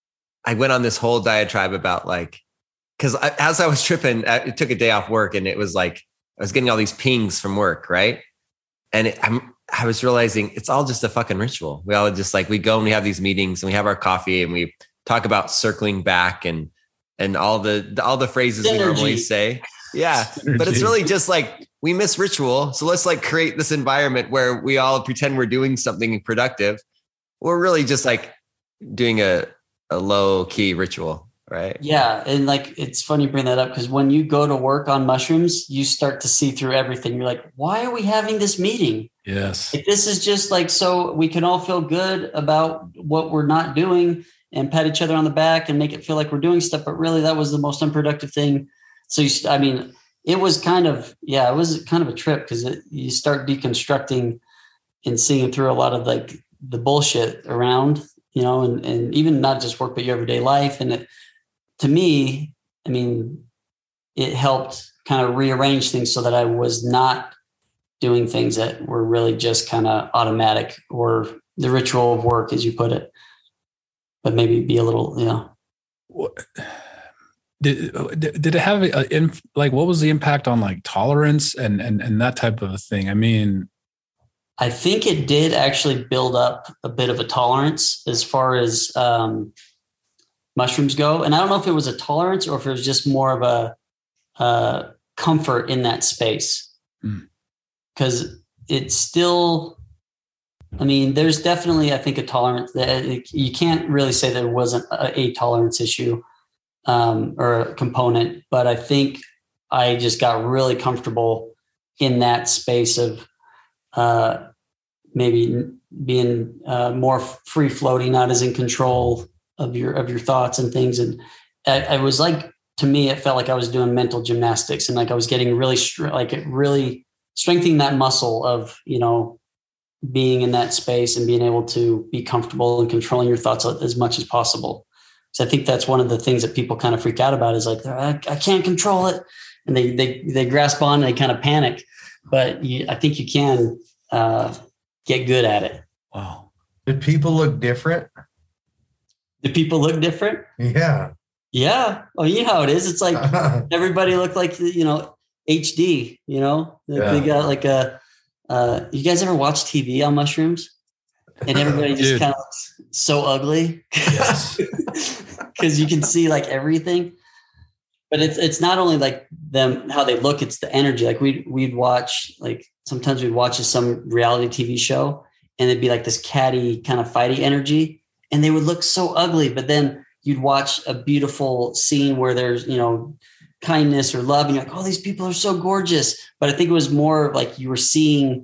I went on this whole diatribe about like, because as I was tripping, I it took a day off work, and it was like I was getting all these pings from work, right? And it, I'm I was realizing it's all just a fucking ritual. We all just like we go and we have these meetings and we have our coffee and we talk about circling back and and all the all the phrases we normally Synergy. say. Yeah, but it's Synergy. really just like we miss ritual. So let's like create this environment where we all pretend we're doing something productive. We're really just like doing a, a low key ritual, right? Yeah. And like, it's funny you bring that up because when you go to work on mushrooms, you start to see through everything. You're like, why are we having this meeting? Yes. Like, this is just like, so we can all feel good about what we're not doing and pat each other on the back and make it feel like we're doing stuff. But really that was the most unproductive thing. So, you, I mean, it was kind of, yeah, it was kind of a trip because you start deconstructing and seeing through a lot of like the bullshit around, you know, and, and even not just work, but your everyday life. And it, to me, I mean, it helped kind of rearrange things so that I was not doing things that were really just kind of automatic or the ritual of work, as you put it, but maybe be a little, you know. What- Did, did it have a, in, like, what was the impact on like tolerance and, and, and that type of a thing? I mean, I think it did actually build up a bit of a tolerance as far as um, mushrooms go. And I don't know if it was a tolerance or if it was just more of a uh, comfort in that space. Because mm. it's still, I mean, there's definitely, I think, a tolerance that it, you can't really say there wasn't a, a tolerance issue um, or a component. But I think I just got really comfortable in that space of uh, maybe being uh, more free floating, not as in control of your of your thoughts and things. And I, I was like, to me, it felt like I was doing mental gymnastics and like I was getting really like it really strengthening that muscle of, you know, being in that space and being able to be comfortable and controlling your thoughts as much as possible. So I think that's one of the things that people kind of freak out about is like, I, I can't control it. And they, they, they grasp on and they kind of panic, but you, I think you can uh, get good at it. wow. Did people look different? Do people look different? Yeah. Yeah. Oh, you know how it is. It's like everybody looked like, you know, H D, you know, Yeah. they got like a, uh, you guys ever watch T V on mushrooms? and everybody just Dude. kind of looks so ugly Yes. because you can see like everything. But it's it's not only like them how they look; it's the energy. Like we we'd, we'd watch like sometimes we'd watch some reality T V show, and it'd be like this catty kind of fighty energy, and they would look so ugly. But then you'd watch a beautiful scene where there's you know kindness or love, and you're like, oh, these people are so gorgeous. But I think it was more like you were seeing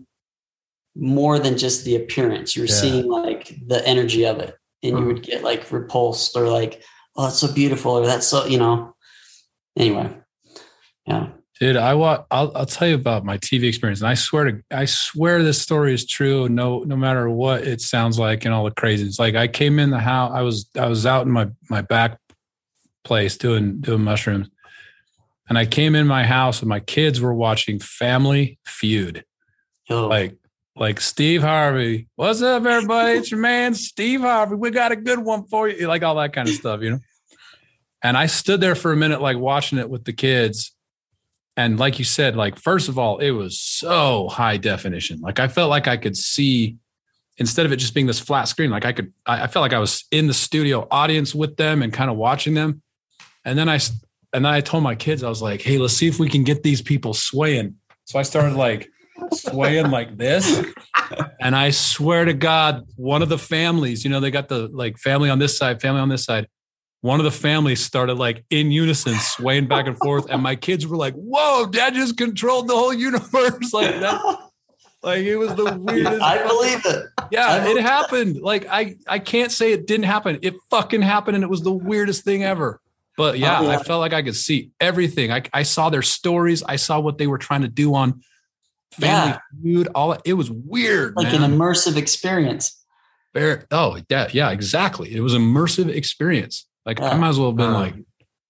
more than just the appearance. You were Yeah. seeing like the energy of it, and you would get like repulsed or like, oh, that's so beautiful, or that's so you know. Anyway, yeah, Dude, I wa- I'll I'll tell you about my T V experience, and I swear to I swear this story is true. No, no matter what it sounds like and all the craziness. Like I came in the house, I was I was out in my my back place doing doing mushrooms, and I came in my house, and my kids were watching Family Feud. oh, Like like Steve Harvey, what's up, everybody? It's your man Steve Harvey. We got a good one for you, like all that kind of stuff, you know. And I stood there for a minute, like watching it with the kids. And like you said, like, first of all, it was so high definition. Like I felt like I could see, instead of it just being this flat screen, like I could, I, I felt like I was in the studio audience with them and kind of watching them. And then I, and then I told my kids, I was like, hey, let's see if we can get these people swaying. So I started like swaying like this. And I swear to God, one of the families, you know, they got the like family on this side, family on this side. One of the families started like in unison swaying back and forth. And my kids were like, whoa, dad just controlled the whole universe. Like that, like it was the weirdest. I believe it. Yeah, it happened. Like I, I can't say it didn't happen. It fucking happened. And it was the weirdest thing ever. But yeah, Oh, yeah. I felt like I could see everything. I, I saw their stories. I saw what they were trying to do on Family Yeah. Feud. All it was weird, Like man. an immersive experience. Very, oh, yeah, yeah, exactly. It was an immersive experience. Like I Yeah. might as well have been Wow. like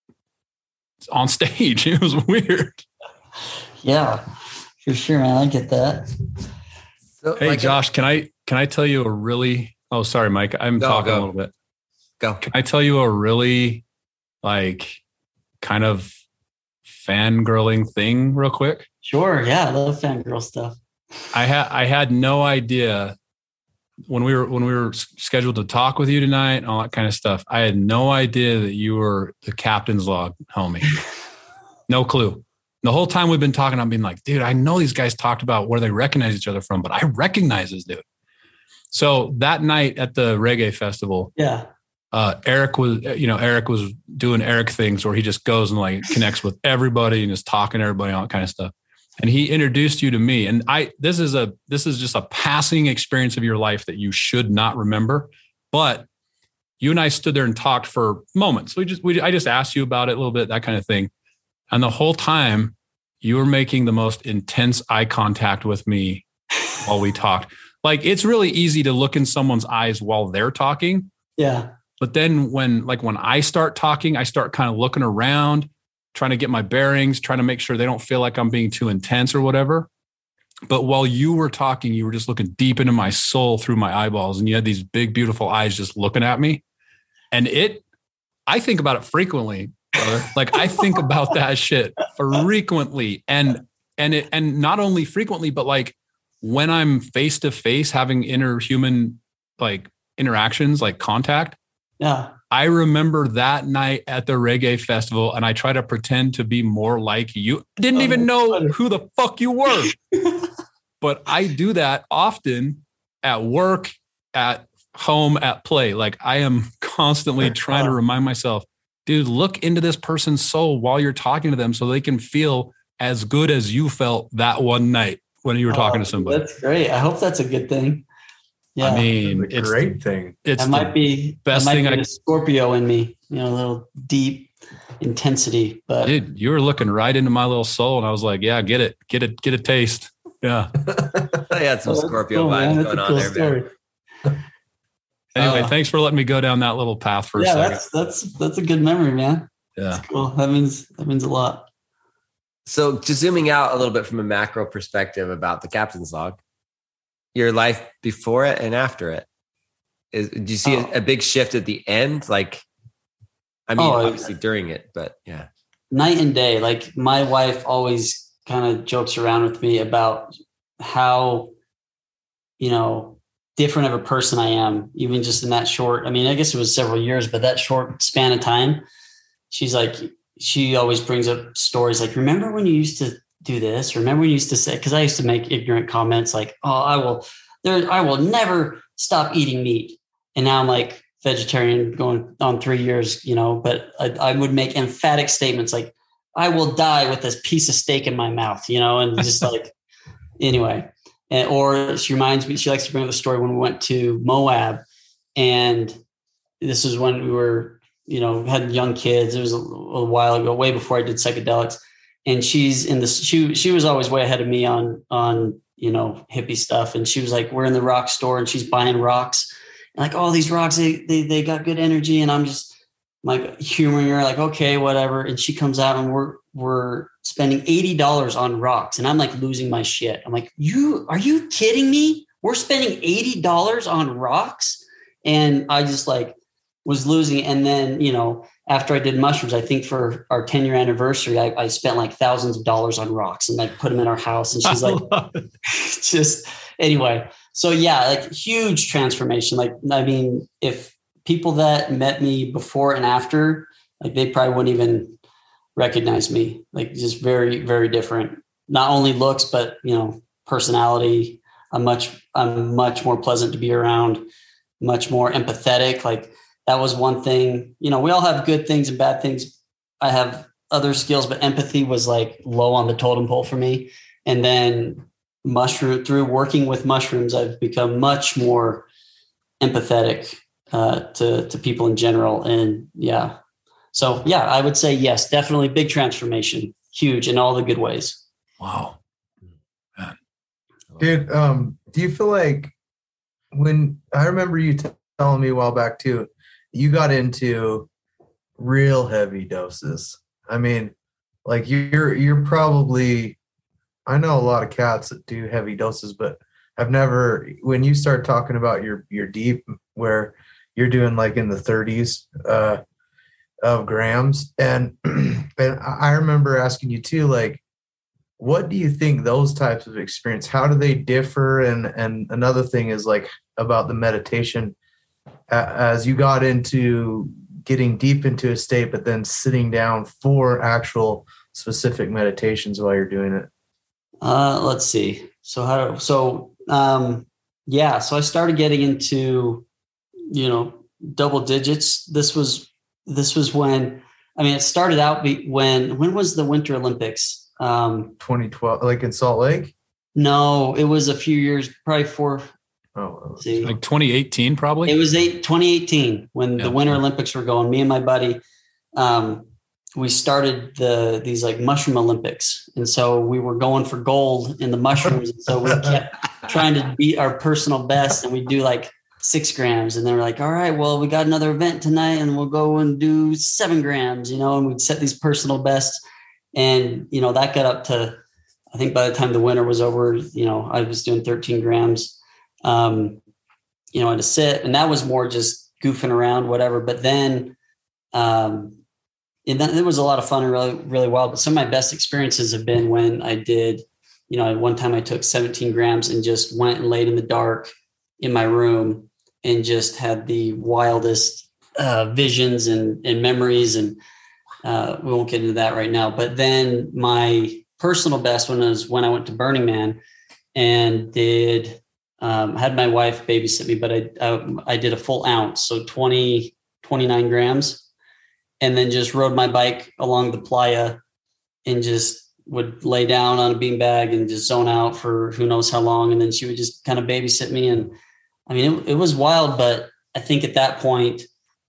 on stage. It was weird. Yeah, for sure, man. I get that. So, Hey, like, Josh, can I can I tell you a really? Oh, sorry, Mike. I'm Go, talking go. a little bit. go. Can I tell you a really like kind of fangirling thing real quick? Sure. Yeah, I love fangirl stuff. I had I had no idea when we were when we were s- scheduled to talk with you tonight and all that kind of stuff. I had no idea that you were the captain's log homie. No clue. The whole time we've been talking, I'm being like, dude, I know these guys talked about where they recognize each other from, but I recognize this dude. So that night at the reggae festival, Yeah. uh, Eric was, you know, Eric was doing Eric things where he just goes and like connects with everybody and is talking to everybody, all that kind of stuff. And he introduced you to me. And I, this is a, this is just a passing experience of your life that you should not remember. But you and I stood there and talked for moments. We just, we, I just asked you about it a little bit, that kind of thing. And the whole time you were making the most intense eye contact with me while we talked. Like, it's really easy to look in someone's eyes while they're talking. Yeah. But then when, like when I start talking, I start kind of looking around, trying to get my bearings, trying to make sure they don't feel like I'm being too intense or whatever. But while you were talking, you were just looking deep into my soul through my eyeballs. And you had these big, beautiful eyes just looking at me. And it, I think about it frequently, brother. Like I think about that shit frequently. And, and it, and not only frequently, but like when I'm face to face having interhuman, like interactions, like contact, Yeah. I remember that night at the reggae festival and I try to pretend to be more like you. I didn't even know who the fuck you were. But I do that often at work, at home, at play. Like I am constantly trying to remind myself, dude, look into this person's soul while you're talking to them so they can feel as good as you felt that one night when you were talking Oh, to somebody. That's great. I hope that's a good thing. Yeah. I mean, It's a it's great thing. It's that the might be best that might thing be I- the Scorpio in me, you know, a little deep intensity. But dude, you were looking right into my little soul, and I was like, "Yeah, get it, get it, get a taste." Yeah. I had some Oh, that's Scorpio cool, man. vibes That's going a on cool there, story. man. Anyway, Uh, thanks for letting me go down that little path for a Yeah, second. that's that's that's a good memory, man. Yeah. Cool. That means that means a lot. So just zooming out a little bit from a macro perspective about the captain's log, your life before it and after it. Is, do you see Oh. a, a big shift at the end? Like, I mean, Oh, obviously during it, but yeah. Night and day. Like my wife always kind of jokes around with me about how, you know, different of a person I am, even just in that short, I mean, I guess it was several years, but that short span of time, she's like, she always brings up stories like, remember when you used to do this? Remember when you used to say, cause I used to make ignorant comments like, oh, I will, there, I will never stop eating meat. And now I'm like vegetarian going on three years, you know, but I, I would make emphatic statements like, I will die with this piece of steak in my mouth, you know, and just like, anyway. And, or she reminds me, she likes to bring up the story when we went to Moab, and this is when we were, you know, had young kids. It was a, a while ago, way before I did psychedelics. And she's in this, she, she was always way ahead of me on, on, you know, hippie stuff. And she was like, we're in the rock store and she's buying rocks, and like, oh, these rocks, they, they, they got good energy. And I'm just like humoring her, like, okay, whatever. And she comes out and we're, we're spending eighty dollars on rocks. And I'm like losing my shit. I'm like, you, are you kidding me? We're spending eighty dollars on rocks. And I just like was losing. And then, you know, after I did mushrooms, I think for our ten year anniversary, I, I spent like thousands of dollars on rocks and like put them in our house. And she's like, just anyway. So yeah, like huge transformation. Like, I mean, if people that met me before and after, like they probably wouldn't even recognize me, like just very, very different, not only looks, but, you know, personality. I'm much, I'm much more pleasant to be around, much more empathetic. Like that was one thing, you know, we all have good things and bad things. I have other skills, but empathy was like low on the totem pole for me. And then mushroom through working with mushrooms, I've become much more empathetic uh, to, to people in general. And yeah, So yeah, I would say yes, definitely big transformation, huge in all the good ways. Wow. Man. Dude, um, do you feel like when I remember you t- telling me a while back too, you got into real heavy doses. I mean, like you're you're probably, I know a lot of cats that do heavy doses, but I've never, when you start talking about your your deep where you're doing like in the thirties uh of grams, and and I remember asking you too, like, what do you think those types of experience, how do they differ? And and another thing is like about the meditation, as you got into getting deep into a state, but then sitting down for actual specific meditations while you're doing it. Uh, let's see. So how, so, um, yeah, so I started getting into, you know, double digits. This was, this was when, I mean, it started out be, when, when was the Winter Olympics? Um, twenty twelve, like in Salt Lake? No, it was a few years, probably four. Oh, see. Like twenty eighteen, probably. It was eight, twenty eighteen when yeah. the Winter Olympics were going. Me and my buddy, um, we started the these like mushroom Olympics, and so we were going for gold in the mushrooms. And so we kept trying to beat our personal best, and we do like six grams. And they were like, "All right, well, we got another event tonight, and we'll go and do seven grams." You know, and we'd set these personal bests, and you know that got up to, I think by the time the winter was over, you know, I was doing thirteen grams. Um, you know, and to sit, and that was more just goofing around, whatever. But then, um, and then it was a lot of fun and really, really wild. But some of my best experiences have been when I did, you know, one time I took seventeen grams and just went and laid in the dark in my room and just had the wildest uh, visions and, and memories. And uh, we won't get into that right now. But then my personal best one was when I went to Burning Man and did. Um, I had my wife babysit me, but I, I, I did a full ounce. So twenty, twenty-nine grams, and then just rode my bike along the playa and just would lay down on a beanbag and just zone out for who knows how long. And then she would just kind of babysit me. And I mean, it, it was wild, but I think at that point,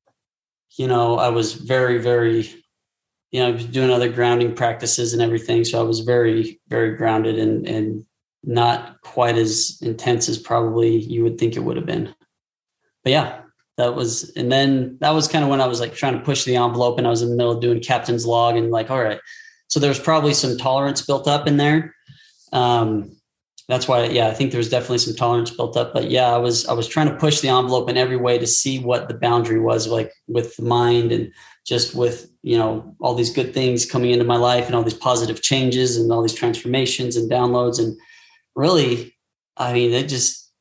you know, I was very, very, you know, I was doing other grounding practices and everything. So I was very, very grounded and, and, not quite as intense as probably you would think it would have been. But yeah, that was, and then that was kind of when I was like trying to push the envelope, and I was in the middle of doing captain's log and like, all right. So there's probably some tolerance built up in there. Um, that's why, yeah, I think there's definitely some tolerance built up, but yeah, I was, I was trying to push the envelope in every way to see what the boundary was, like with the mind and just with, you know, all these good things coming into my life and all these positive changes and all these transformations and downloads. And really, I mean, it just,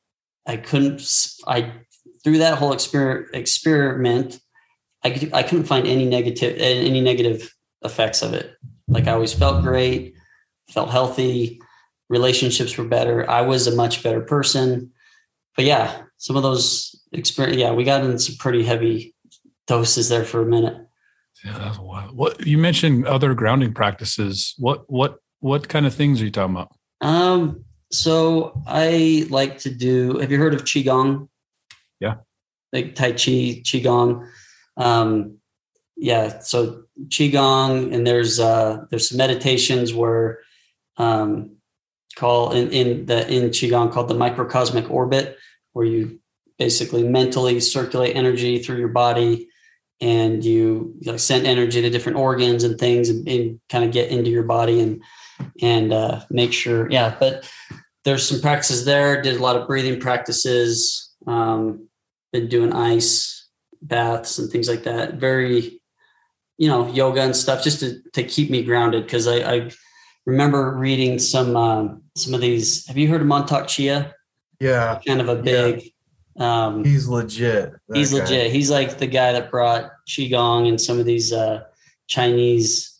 I couldn't, I, through that whole exper- experiment, I could, I couldn't find any negative, any negative effects of it. Like I always felt great, felt healthy, relationships were better. I was a much better person. But yeah, some of those experience, yeah, we got into some pretty heavy doses there for a minute. Yeah, that's wild. What you mentioned other grounding practices. What what what kind of things are you talking about? Um, so I like to do. Have you heard of qigong? Yeah, like Tai Chi, qigong. Um, yeah, so qigong, and there's uh, there's some meditations where um, call in in the in qigong called the microcosmic orbit, where you basically mentally circulate energy through your body. And you, you like send energy to different organs and things and, and kind of get into your body and, and uh, make sure. Yeah. But there's some practices there. Did a lot of breathing practices. Um, been doing ice baths and things like that. Very, you know, yoga and stuff just to, to keep me grounded. Cause I, I remember reading some, um, some of these. Have you heard of Montauk Chia? Yeah. Kind of a big, yeah. Um, he's legit. He's guy. legit. He's like the guy that brought qigong and some of these uh, Chinese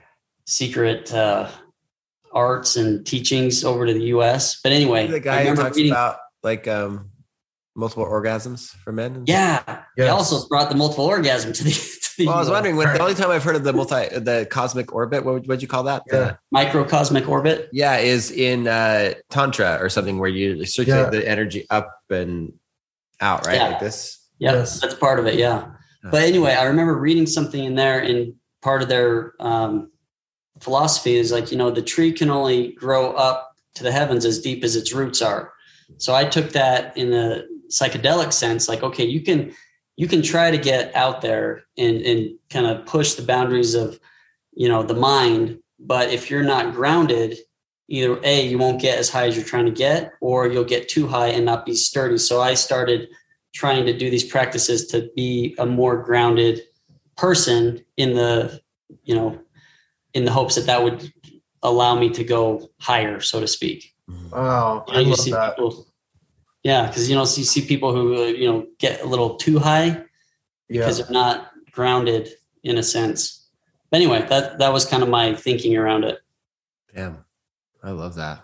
secret uh, arts and teachings over to the U S. But anyway, the guy who talks reading, about like um, multiple orgasms for men. Yeah, yes. He also brought the multiple orgasm to the. To the well, I was U S. wondering when the only time I've heard of the multi, the cosmic orbit. What would you call that? Yeah. The, microcosmic orbit. Yeah, is in uh, tantra or something where you circulate yeah. the energy up and out, right? Yeah. Like this. Yeah, yes. That's part of it. Yeah. But anyway, I remember reading something in there, and part of their um, philosophy is like, you know, the tree can only grow up to the heavens as deep as its roots are. So I took that in a psychedelic sense, like, okay, you can, you can try to get out there and, and kind of push the boundaries of, you know, the mind. But if you're not grounded, either A, you won't get as high as you're trying to get, or you'll get too high and not be sturdy. So I started trying to do these practices to be a more grounded person in the, you know, in the hopes that that would allow me to go higher, so to speak. Wow. You know, I you love see that. people, yeah. Cause you know, so you see people who, uh, you know, get a little too high because yeah. they're not grounded in a sense. But anyway, that, that was kind of my thinking around it. Damn. I love that.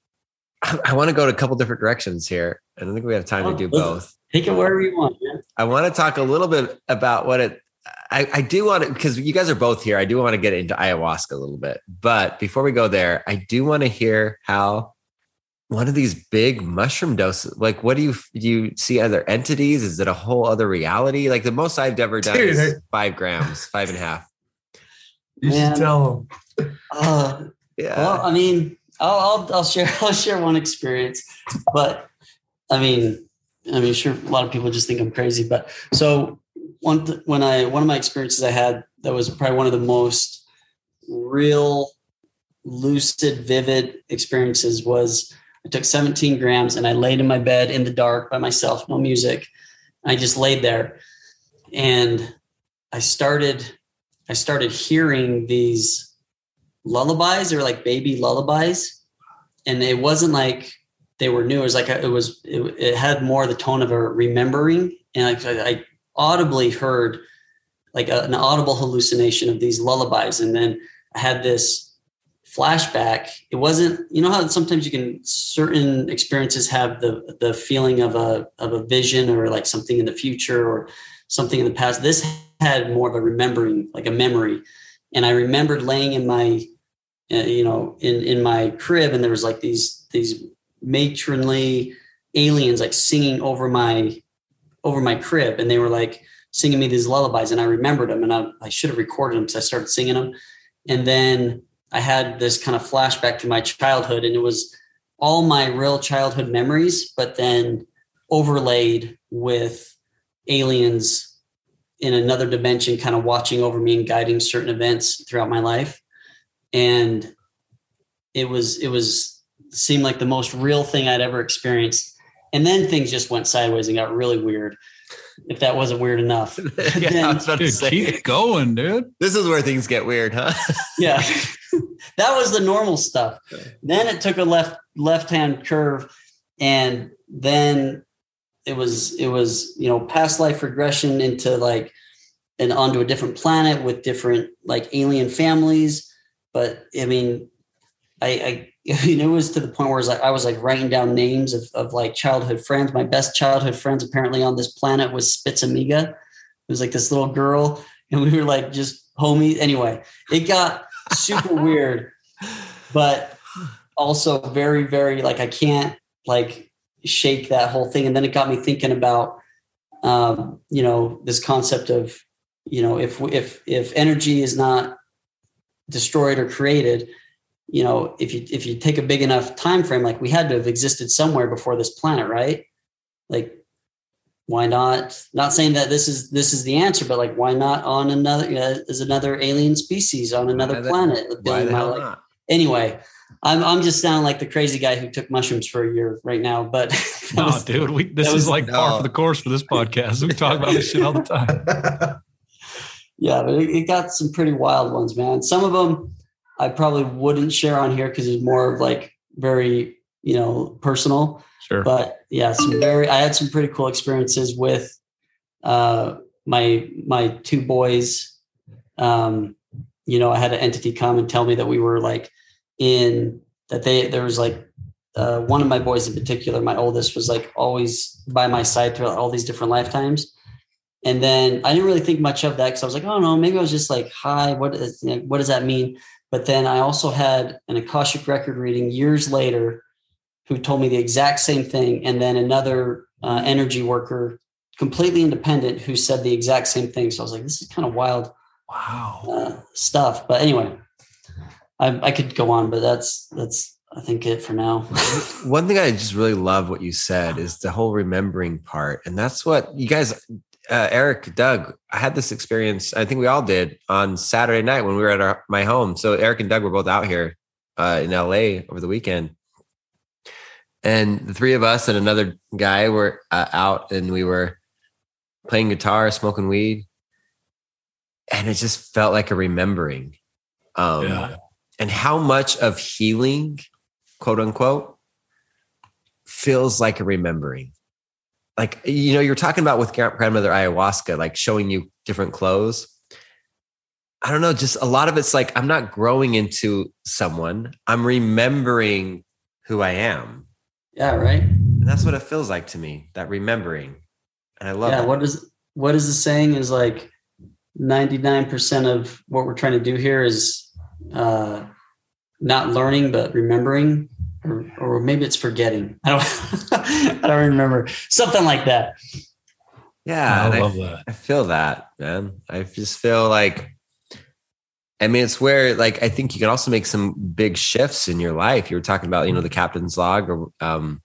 I, I want to go to a couple different directions here. I don't think we have time oh, to do both. Take it wherever you want, man. I want to talk a little bit about what it, I, I do want to, because you guys are both here. I do want to get into ayahuasca a little bit. But before we go there, I do want to hear how one of these big mushroom doses, like what do you, do you see other entities? Is it a whole other reality? Like the most I've ever done Dude, is five grams, five and a half. You man. should tell them. Uh, yeah. Well, I mean, I'll, I'll, I'll share, I'll share one experience, but I mean, I mean, sure, a lot of people just think I'm crazy, but so one, when I, one of my experiences I had that was probably one of the most real, lucid, vivid experiences was I took seventeen grams and I laid in my bed in the dark by myself, no music. I just laid there and I started, I started hearing these lullabies. They were like baby lullabies, and it wasn't like they were new. It was like a, it was it, it had more the tone of a remembering, and I, I audibly heard like a, an audible hallucination of these lullabies. And then I had this flashback. It wasn't, you know how sometimes you can, certain experiences have the the feeling of a of a vision or like something in the future or something in the past. This had more of a remembering, like a memory. And I remembered laying in my, uh, you know, in, in my crib, and there was like these, these matronly aliens, like singing over my, over my crib. And they were like singing me these lullabies, and I remembered them, and I, I should have recorded them because I started singing them. And then I had this kind of flashback to my childhood, and it was all my real childhood memories, but then overlaid with aliens in another dimension, kind of watching over me and guiding certain events throughout my life. And it was, it was, seemed like the most real thing I'd ever experienced. And then things just went sideways and got really weird, if that wasn't weird enough. yeah, then, I was about dude, to say, keep going, dude. This is where things get weird, huh? yeah. That was the normal stuff. Then it took a left, left-hand curve. And then it was, it was, you know, past life regression into like, and onto a different planet with different like alien families. But I mean, I, I, I mean, it was to the point where it was like, I was like writing down names of, of like childhood friends. My best childhood friends apparently on this planet was Spitzamiga. It was like this little girl, and we were like just homies. Anyway, it got super weird, but also very, very like, I can't like shake that whole thing. And then it got me thinking about, um, you know, this concept of, you know, if, if, if energy is not destroyed or created, you know, if you, if you take a big enough time frame, like we had to have existed somewhere before this planet, right? Like, why not? Not saying that this is, this is the answer, but like, why not on another, you know, as another alien species on another why planet? The, why the hell like, not? Anyway, I'm, I'm just sounding like the crazy guy who took mushrooms for a year right now, but no, was, dude, we, this is was, like no. par for the course for this podcast. We talk about this shit all the time. Yeah, but it, it got some pretty wild ones, man. Some of them I probably wouldn't share on here because it's more of like very, you know, personal. Sure. But yeah, some very, I had some pretty cool experiences with uh, my, my two boys. Um, you know, I had an entity come and tell me that we were like in, that they, there was like uh, one of my boys in particular, my oldest, was like always by my side throughout all these different lifetimes. And then I didn't really think much of that because I was like, oh no, maybe I was just like, hi, what is, you know, what does that mean? But then I also had an Akashic record reading years later who told me the exact same thing. And then another uh, energy worker, completely independent, who said the exact same thing. So I was like, this is kind of wild Wow. uh, stuff. But anyway, I, I could go on, but that's, that's, I think it for now. One thing I just really love what you said is the whole remembering part. And that's what you guys, uh, Eric, Doug, I had this experience. I think we all did on Saturday night when we were at our, my home. So Eric and Doug were both out here uh, in L A over the weekend. And the three of us and another guy were uh, out, and we were playing guitar, smoking weed. And it just felt like a remembering. Um, Yeah. And how much of healing, quote unquote, feels like a remembering. Like, you know, you're talking about with grandmother ayahuasca, like showing you different clothes. I don't know, just a lot of it's like, I'm not growing into someone. I'm remembering who I am. Yeah. Right. And that's what it feels like to me, that remembering. And I love yeah. it. What is, what is the saying is like ninety-nine percent of what we're trying to do here is uh, not learning, but remembering, or, or maybe it's forgetting. I don't, I don't remember, something like that. Yeah. I and love I, that. I feel that, man. I just feel like, I mean, it's where, like, I think you can also make some big shifts in your life. You were talking about, you know, the captain's log, or, um,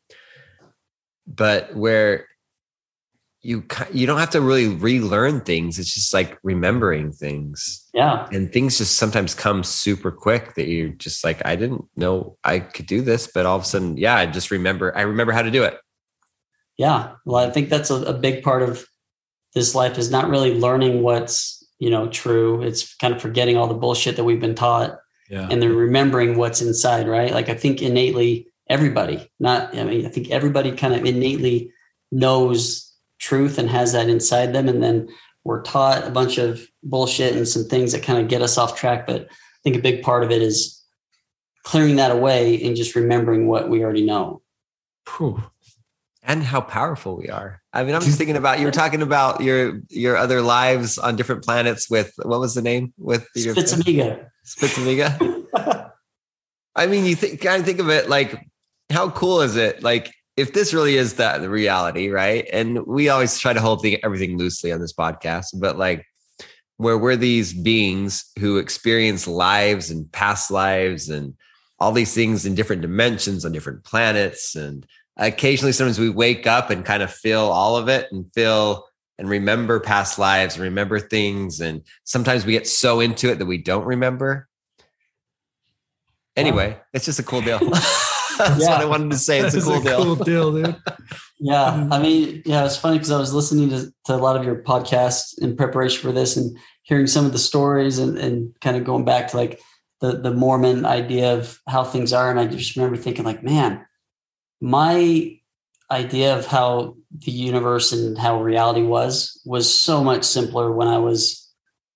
but where you, you don't have to really relearn things. It's just like remembering things. Yeah. And things just sometimes come super quick that you're just like, I didn't know I could do this, but all of a sudden, yeah, I just remember, I remember how to do it. Yeah. Well, I think that's a, a big part of this life, is not really learning what's, you know, true. It's kind of forgetting all the bullshit that we've been taught, Yeah. and then remembering what's inside, right? Like, I think innately everybody, not, I mean, I think everybody kind of innately knows truth and has that inside them. And then we're taught a bunch of bullshit and some things that kind of get us off track. But I think a big part of it is clearing that away and just remembering what we already know. Whew. And how powerful we are. I mean, I'm just thinking about, you were talking about your, your other lives on different planets with, what was the name? With your Spitzamiga. Spitzamiga. I mean, you think, kind of think of it like, how cool is it? Like, if this really is that the reality, right? And we always try to hold the, everything loosely on this podcast, but like, where we're these beings who experience lives and past lives and all these things in different dimensions on different planets. And occasionally, sometimes we wake up and kind of feel all of it and feel and remember past lives and remember things. And sometimes we get so into it that we don't remember. Anyway, it's just a cool deal. That's Yeah. what I wanted to say. It's a cool, a deal. cool deal, dude. Yeah. I mean, yeah, it's funny because I was listening to, to a lot of your podcasts in preparation for this and hearing some of the stories and, and kind of going back to like the, the Mormon idea of how things are. And I just remember thinking like, man, my, idea of how the universe and how reality was was so much simpler when I was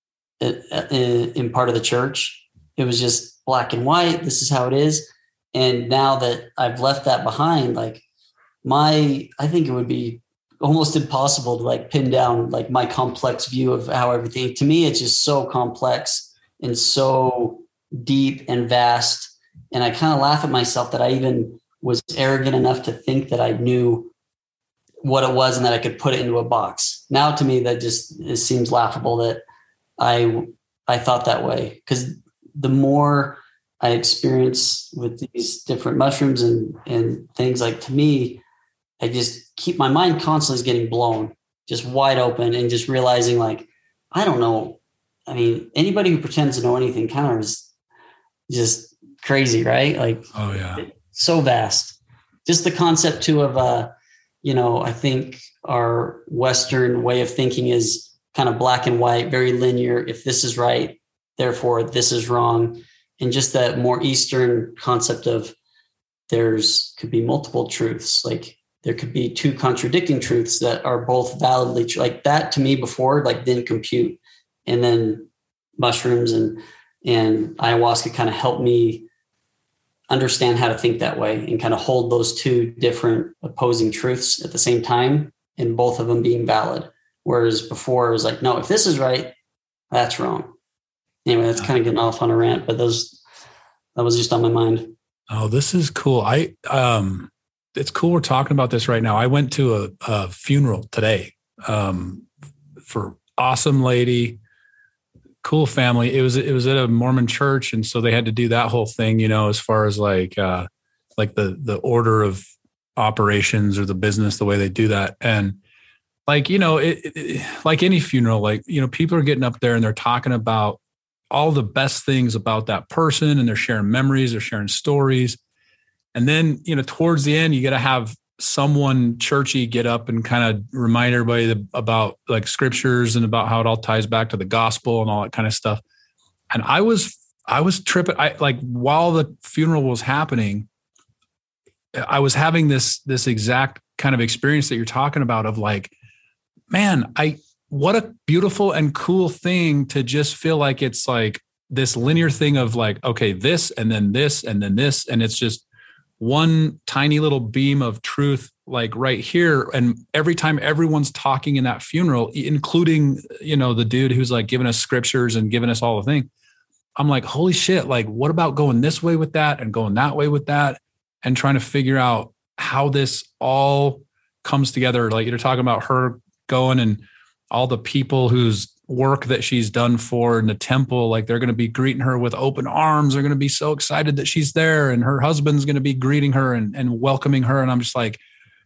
in, in part of the church. It was just black and white. This is how it is. And now that I've left that behind, like my, I think it would be almost impossible to like pin down like my complex view of how everything, to me, it's just so complex and so deep and vast. And I kind of laugh at myself that I even was arrogant enough to think that I knew what it was and that I could put it into a box. Now to me, that just, it seems laughable that I, I thought that way. Because the more I experience with these different mushrooms and, and things, like, to me, I just keep, my mind constantly is getting blown, just wide open, and just realizing, like, I don't know. I mean, anybody who pretends to know anything kind of is just crazy, right? Like, oh yeah, so vast. Just the concept too of, uh, you know, I think our Western way of thinking is kind of black and white, very linear. If this is right, therefore this is wrong. And just that more Eastern concept of there's could be multiple truths. Like there could be two contradicting truths that are both validly true. Like that to me before, like, didn't compute. And then mushrooms and, and ayahuasca kind of helped me understand how to think that way and kind of hold those two different opposing truths at the same time, and both of them being valid. Whereas before it was like, no, if this is right, that's wrong. Anyway, that's kind of getting off on a rant, but those, that was just on my mind. Oh, this is cool. I, um, it's cool we're talking about this right now. I went to a, a funeral today, um, for awesome lady, cool family. It was, it was at a Mormon church. And so they had to do that whole thing, you know, as far as like, uh, like the, the order of operations or the business, the way they do that. And like, you know, it, it, like any funeral, like, you know, people are getting up there and they're talking about all the best things about that person, and they're sharing memories, they're sharing stories. And then, you know, towards the end, you got to have someone churchy get up and kind of remind everybody the, about like scriptures and about how it all ties back to the gospel and all that kind of stuff. And I was, I was tripping. I like, while the funeral was happening, I was having this, this exact kind of experience that you're talking about of like, man, I, what a beautiful and cool thing to just feel like it's like this linear thing of like, okay, this, and then this, and then this. And it's just one tiny little beam of truth, like right here. And every time everyone's talking in that funeral, including, you know, the dude who's like giving us scriptures and giving us all the thing, I'm like, holy shit. Like, what about going this way with that and going that way with that and trying to figure out how this all comes together? Like you're talking about her going and all the people whose work that she's done for in the temple, like they're going to be greeting her with open arms. They're going to be so excited that she's there, and her husband's going to be greeting her and, and welcoming her. And I'm just like,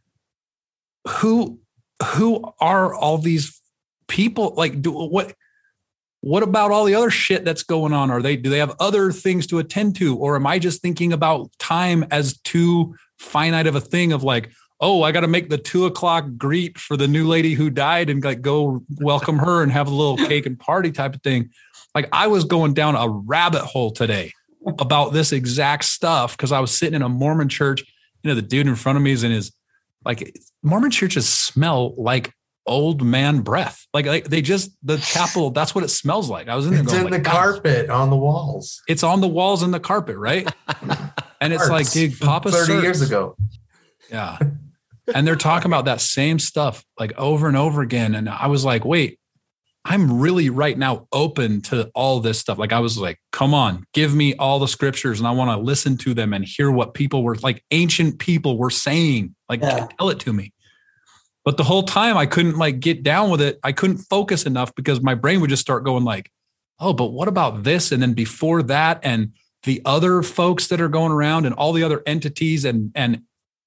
who, who are all these people? Like, do what, what about all the other shit that's going on? Are they, do they have other things to attend to? Or am I just thinking about time as too finite of a thing of like, oh, I got to make the two o'clock greet for the new lady who died and like go welcome her and have a little cake and party type of thing. Like I was going down a rabbit hole today about this exact stuff because I was sitting in a Mormon church. You know, the dude in front of me is in his, like, Mormon churches smell like old man breath. Like, like they just, the chapel, that's what it smells like. I was in there it's going, in like, the carpet on the walls. It's on the walls and the carpet, right? And it's like, dude, Papa thirty Serts. years ago. Yeah. And they're talking about that same stuff like over and over again. And I was like, wait, I'm really right now open to all this stuff. Like I was like, come on, give me all the scriptures and I want to listen to them and hear what people were like, ancient people were saying, like, yeah. Tell it to me. But the whole time I couldn't like get down with it. I couldn't focus enough because my brain would just start going like, oh, but what about this? And then before that, and the other folks that are going around and all the other entities and, and,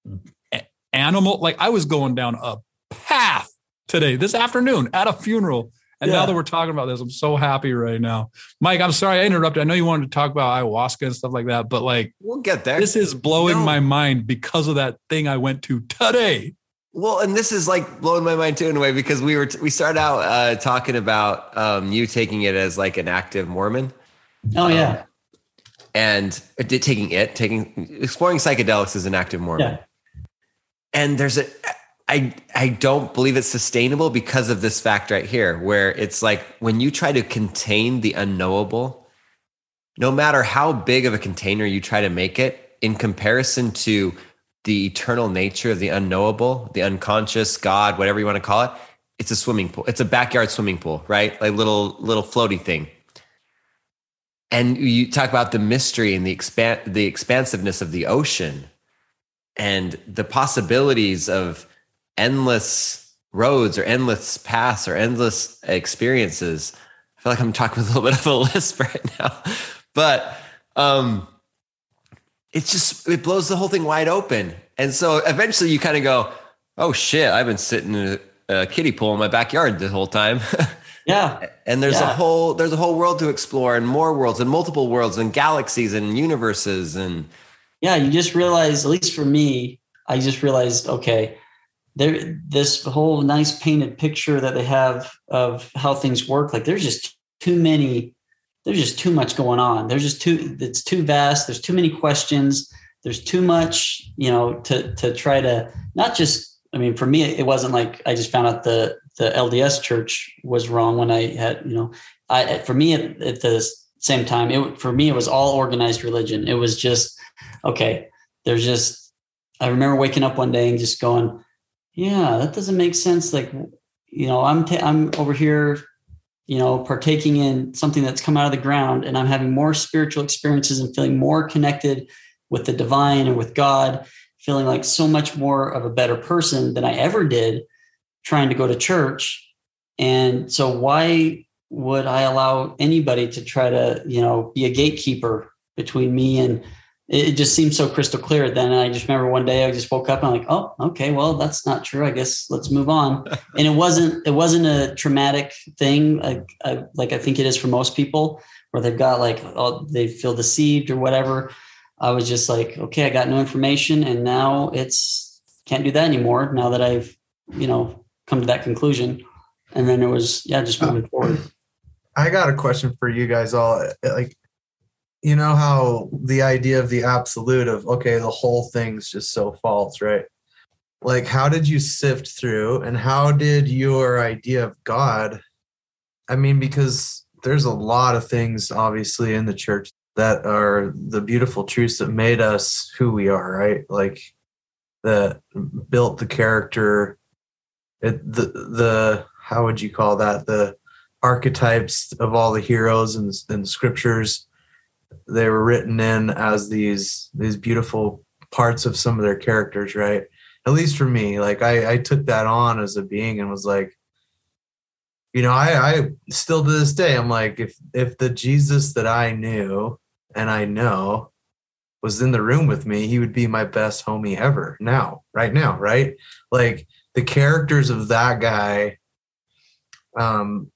animal, like I was going down a path today, this afternoon at a funeral. And yeah. Now that we're talking about this, I'm so happy right now. Mike, I'm sorry I interrupted. I know you wanted to talk about ayahuasca and stuff like that, but like, we'll get there. This is blowing no. my mind because of that thing I went to today. Well, and this is like blowing my mind too in a way, because we were, t- we started out uh, talking about um, you taking it as like an active Mormon. Oh yeah. Um, and it, taking it, taking, exploring psychedelics as an active Mormon. Yeah. and there's a, I, I don't believe it's sustainable because of this fact right here, where it's like when you try to contain the unknowable, no matter how big of a container you try to make it, in comparison to the eternal nature of the unknowable, the unconscious, God, whatever you want to call it, it's a swimming pool. It's a backyard swimming pool, right? Like little, little floaty thing. And you talk about the mystery and the expand, the expansiveness of the ocean and the possibilities of endless roads or endless paths or endless experiences. I feel like I'm talking with a little bit of a lisp right now, but um, it's just, it blows the whole thing wide open. And so eventually you kind of go, oh shit, I've been sitting in a, a kiddie pool in my backyard the whole time. Yeah. And there's yeah. a whole, there's a whole world to explore, and more worlds and multiple worlds and galaxies and universes. And yeah, you just realize, at least for me, I just realized, okay, there, this whole nice painted picture that they have of how things work, like there's just too many, there's just too much going on. There's just too, it's too vast. There's too many questions. There's too much, you know, to, to try to not just, I mean, for me, it wasn't like I just found out the, the L D S church was wrong when I had, you know, I, for me at, at the same time, it, for me, it was all organized religion. It was just, okay, there's just, I remember waking up one day and just going, yeah, that doesn't make sense. Like, you know, I'm, ta- I'm over here, you know, partaking in something that's come out of the ground, and I'm having more spiritual experiences and feeling more connected with the divine and with God, feeling like so much more of a better person than I ever did trying to go to church. And so why would I allow anybody to try to, you know, be a gatekeeper between me and it just seemed so crystal clear. Then I just remember one day I just woke up and I'm like, oh, okay, well, that's not true. I guess let's move on. And it wasn't, it wasn't a traumatic thing. Like I, like I think it is for most people, where they've got like, oh, they feel deceived or whatever. I was just like, okay, I got no information, and now it's can't do that anymore. Now that I've, you know, come to that conclusion. And then it was, yeah, just moving uh, forward. I got a question for you guys all. Like, you know how the idea of the absolute of, okay, the whole thing's just so false, right? Like, how did you sift through, and how did your idea of God, I mean, because there's a lot of things obviously in the church that are the beautiful truths that made us who we are, right? Like that built the character, it, the, the, how would you call that? The archetypes of all the heroes and, and the scriptures, they were written in as these, these beautiful parts of some of their characters, right? At least for me, like I, I took that on as a being and was like, you know, I, I still to this day, I'm like, if, if the Jesus that I knew and I know was in the room with me, he would be my best homie ever now, right now, right? Like the characters of that guy. Um,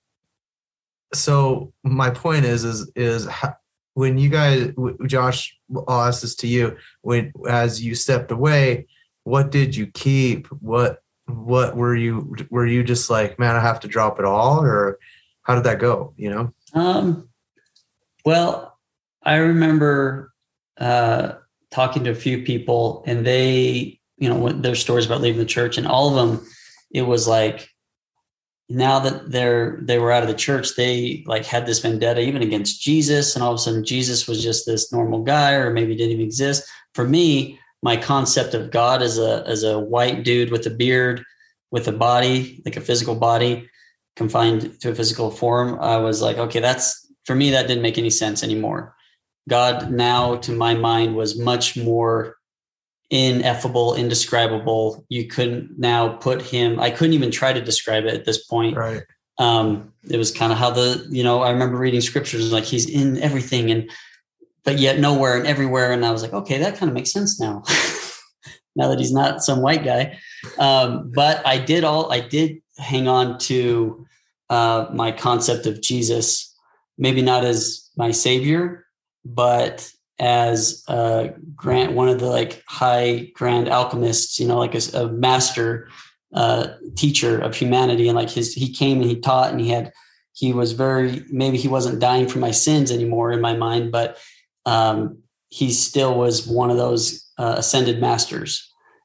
so my point is, is, is how, when you guys, Josh, I'll ask this to you, when, as you stepped away, what did you keep? What, what were you, were you just like, man, I have to drop it all, or how did that go? You know? Um, well, I remember, uh, talking to a few people, and they, you know, their stories about leaving the church, and all of them, it was like, now that they're, they were out of the church, they like had this vendetta even against Jesus. And all of a sudden Jesus was just this normal guy, or maybe didn't even exist. For me, my concept of God as a, as a white dude with a beard, with a body, like a physical body confined to a physical form, I was like, okay, that's, for me, that didn't make any sense anymore. God now, to my mind, was much more ineffable, indescribable. You couldn't now put him, I couldn't even try to describe it at this point. Right. Um, it was kind of how the, you know, I remember reading scriptures like he's in everything, and, but yet nowhere and everywhere. And I was like, okay, that kind of makes sense now, now that he's not some white guy. Um, but I did all, I did hang on to uh, my concept of Jesus, maybe not as my savior, but as a grand, one of the like high grand alchemists, you know, like a, a master uh, teacher of humanity. And like his, he came and he taught, and he had, he was very, maybe he wasn't dying for my sins anymore in my mind, but um, he still was one of those uh, ascended masters.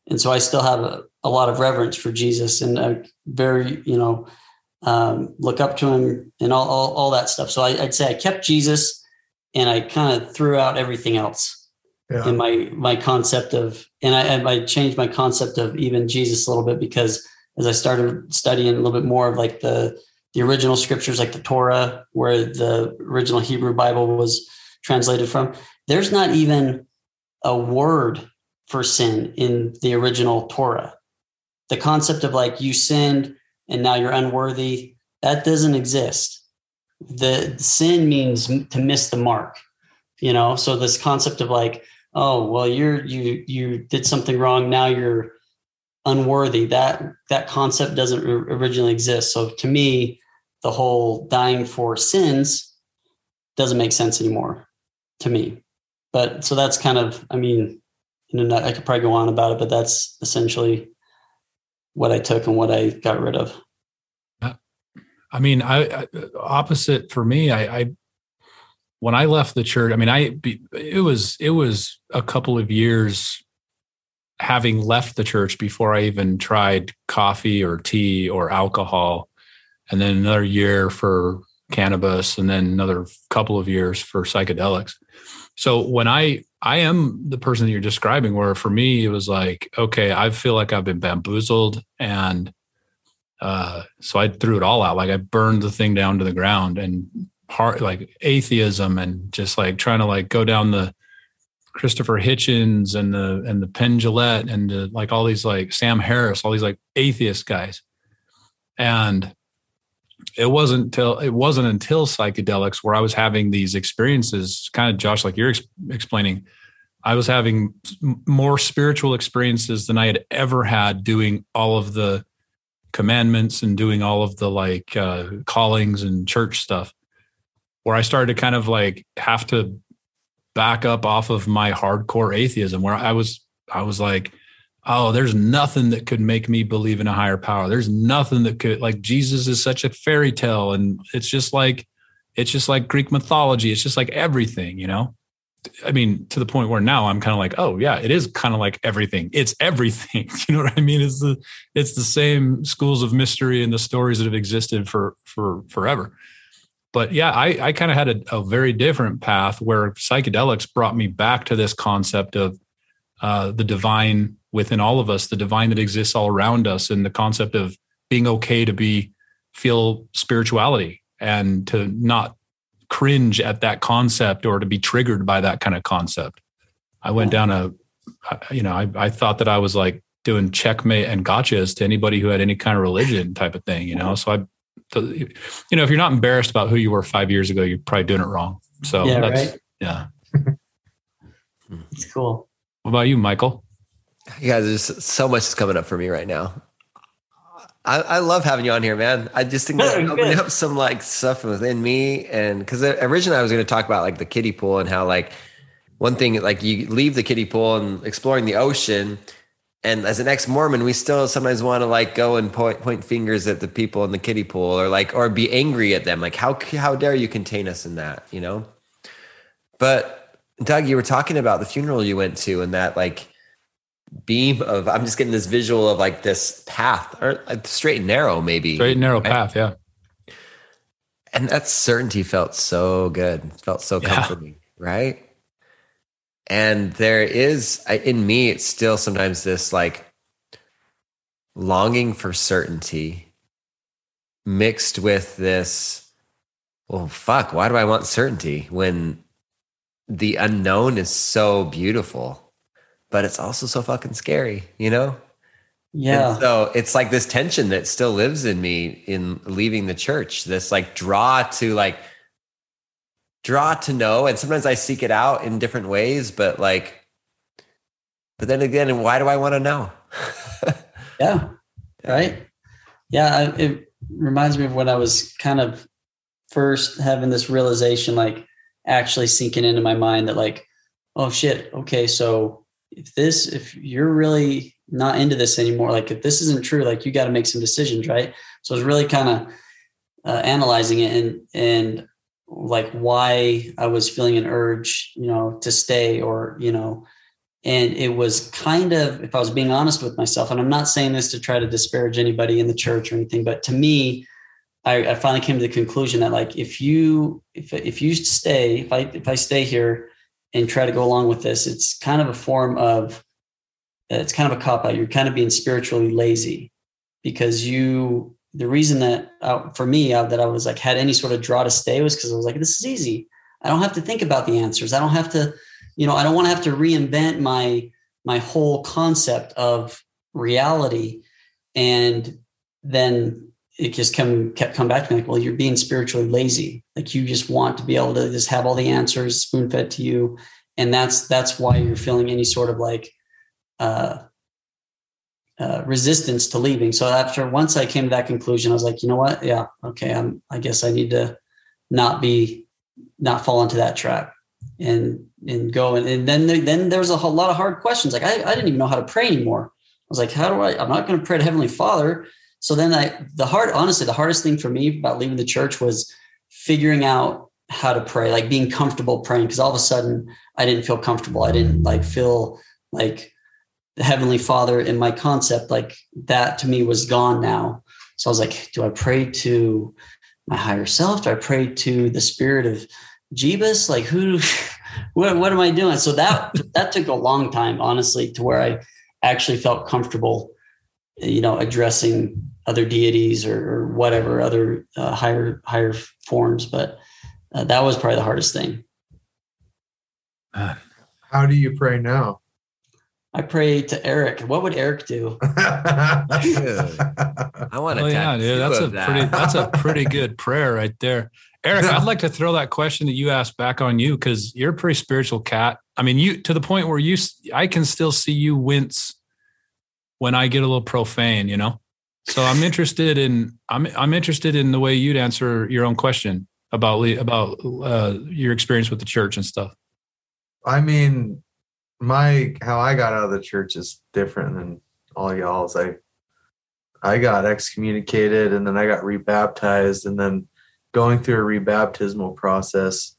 And so I still have a, a lot of reverence for Jesus, and I very, you know, um, look up to him and all, all, all that stuff. So I, I'd say I kept Jesus, and I kind of threw out everything else yeah. in my, my concept of, and I, I changed my concept of even Jesus a little bit, because as I started studying a little bit more of like the, the original scriptures, like the Torah, where the original Hebrew Bible was translated from, there's not even a word for sin in the original Torah. The concept of like you sinned and now you're unworthy, that doesn't exist. The sin means to miss the mark, you know? So this concept of like, oh, well, you're, you, you did something wrong. Now you're unworthy. That, that concept doesn't originally exist. So to me, the whole dying for sins doesn't make sense anymore to me. But so that's kind of, I mean, you know, I could probably go on about it, but that's essentially what I took and what I got rid of. I mean, I, I opposite for me. I, I when I left the church, I mean, I it was it was a couple of years having left the church before I even tried coffee or tea or alcohol, and then another year for cannabis, and then another couple of years for psychedelics. So when I, I am the person that you're describing, where for me, it was like, okay, I feel like I've been bamboozled. And uh, so I threw it all out. Like I burned the thing down to the ground, and heart, like atheism, and just like trying to like go down the Christopher Hitchens and the, and the Penn Jillette and the, like all these like Sam Harris, all these like atheist guys. And it wasn't until it wasn't until psychedelics where I was having these experiences, kind of Josh, like you're ex- explaining, I was having more spiritual experiences than I had ever had doing all of the commandments and doing all of the like uh, callings and church stuff, where I started to kind of like have to back up off of my hardcore atheism, where I was, I was like, oh, there's nothing that could make me believe in a higher power. There's nothing that could, like, Jesus is such a fairy tale. And it's just like, it's just like Greek mythology. It's just like everything, you know? I mean, to the point where now I'm kind of like, oh yeah, it is kind of like everything. It's everything. You know what I mean? It's the, it's the same schools of mystery and the stories that have existed for, for forever. But yeah, I, I kind of had a, a very different path where psychedelics brought me back to this concept of uh, the divine within all of us, the divine that exists all around us, and the concept of being okay to be, feel spirituality and to not cringe at that concept or to be triggered by that kind of concept. I went down a, you know, I, I thought that I was like doing checkmate and gotchas to anybody who had any kind of religion type of thing, you know? So I, you know, if you're not embarrassed about who you were five years ago, you're probably doing it wrong. So yeah, that's, right? yeah. It's cool. What about you, Michael? You guys, there's so much is coming up for me right now. I, I love having you on here, man. I just think that opening up some like stuff within me. And because originally I was going to talk about like the kiddie pool and how like one thing, like you leave the kiddie pool and exploring the ocean. And as an ex-Mormon, we still sometimes want to like go and point, point fingers at the people in the kiddie pool, or like, or be angry at them. Like, how, how dare you contain us in that, you know? But Doug, you were talking about the funeral you went to, and that like beam of, I'm just getting this visual of like this path, or straight and narrow, maybe. Straight and narrow right? path, yeah. And that certainty felt so good. It felt so yeah. comforting, right? And there is, in me, it's still sometimes this like longing for certainty mixed with this, well, fuck, why do I want certainty when the unknown is so beautiful, but it's also so fucking scary, you know? Yeah. And so it's like this tension that still lives in me in leaving the church, this like draw to like, draw to know. And sometimes I seek it out in different ways, but like, but then again, why do I want to know? yeah. Right. Yeah. I, it reminds me of when I was kind of first having this realization, like actually sinking into my mind that like, oh shit. Okay. So if this, if you're really not into this anymore, like if this isn't true, like you got to make some decisions. Right. So I was really kind of uh, analyzing it and, and, like why I was feeling an urge, you know, to stay, or, you know, And it was kind of, if I was being honest with myself, and I'm not saying this to try to disparage anybody in the church or anything, but to me, I, I finally came to the conclusion that like, if you, if, if you stay, if I, if I stay here and try to go along with this, it's kind of a form of, it's kind of a cop out. You're kind of being spiritually lazy because you, the reason that uh, for me, uh, that I was like, had any sort of draw to stay was because I was like, this is easy. I don't have to think about the answers. I don't have to, you know, I don't want to have to reinvent my, my whole concept of reality. And then it just come, kept come back to me like, well, you're being spiritually lazy. Like you just want to be able to just have all the answers spoon fed to you. And that's, that's why you're feeling any sort of like, uh, uh, resistance to leaving. So after, once I came to that conclusion, I was like, you know what? Yeah. Okay. I'm, I guess I need to not be, not fall into that trap and, and go. And, and then, there, then there was a whole lot of hard questions. Like I, I didn't even know how to pray anymore. I was like, how do I, I'm not going to pray to Heavenly Father. So then I, the hard, honestly, the hardest thing for me about leaving the church was figuring out how to pray, like being comfortable praying. Cause all of a sudden I didn't feel comfortable. I didn't like feel like the Heavenly Father in my concept, like that to me was gone now. So I was like, do I pray to my higher self? Do I pray to the spirit of Jeebus? Like who, what, what am I doing? So that, that took a long time, honestly, to where I actually felt comfortable, you know, addressing other deities or, or whatever other uh, higher, higher forms. But uh, that was probably the hardest thing. How do you pray now? I pray to Eric. What would Eric do? I want to. Oh yeah, dude, that's a that. pretty that's a pretty good prayer right there, Eric. I'd like to throw that question that you asked back on you because you're a pretty spiritual cat. I mean, you to the point where you, I can still see you wince when I get a little profane, you know. So I'm interested in I'm I'm interested in the way you'd answer your own question about about uh, your experience with the church and stuff. I mean, my how I got out of the church is different than all y'all's. I I got excommunicated and then I got rebaptized, and then going through a rebaptismal process,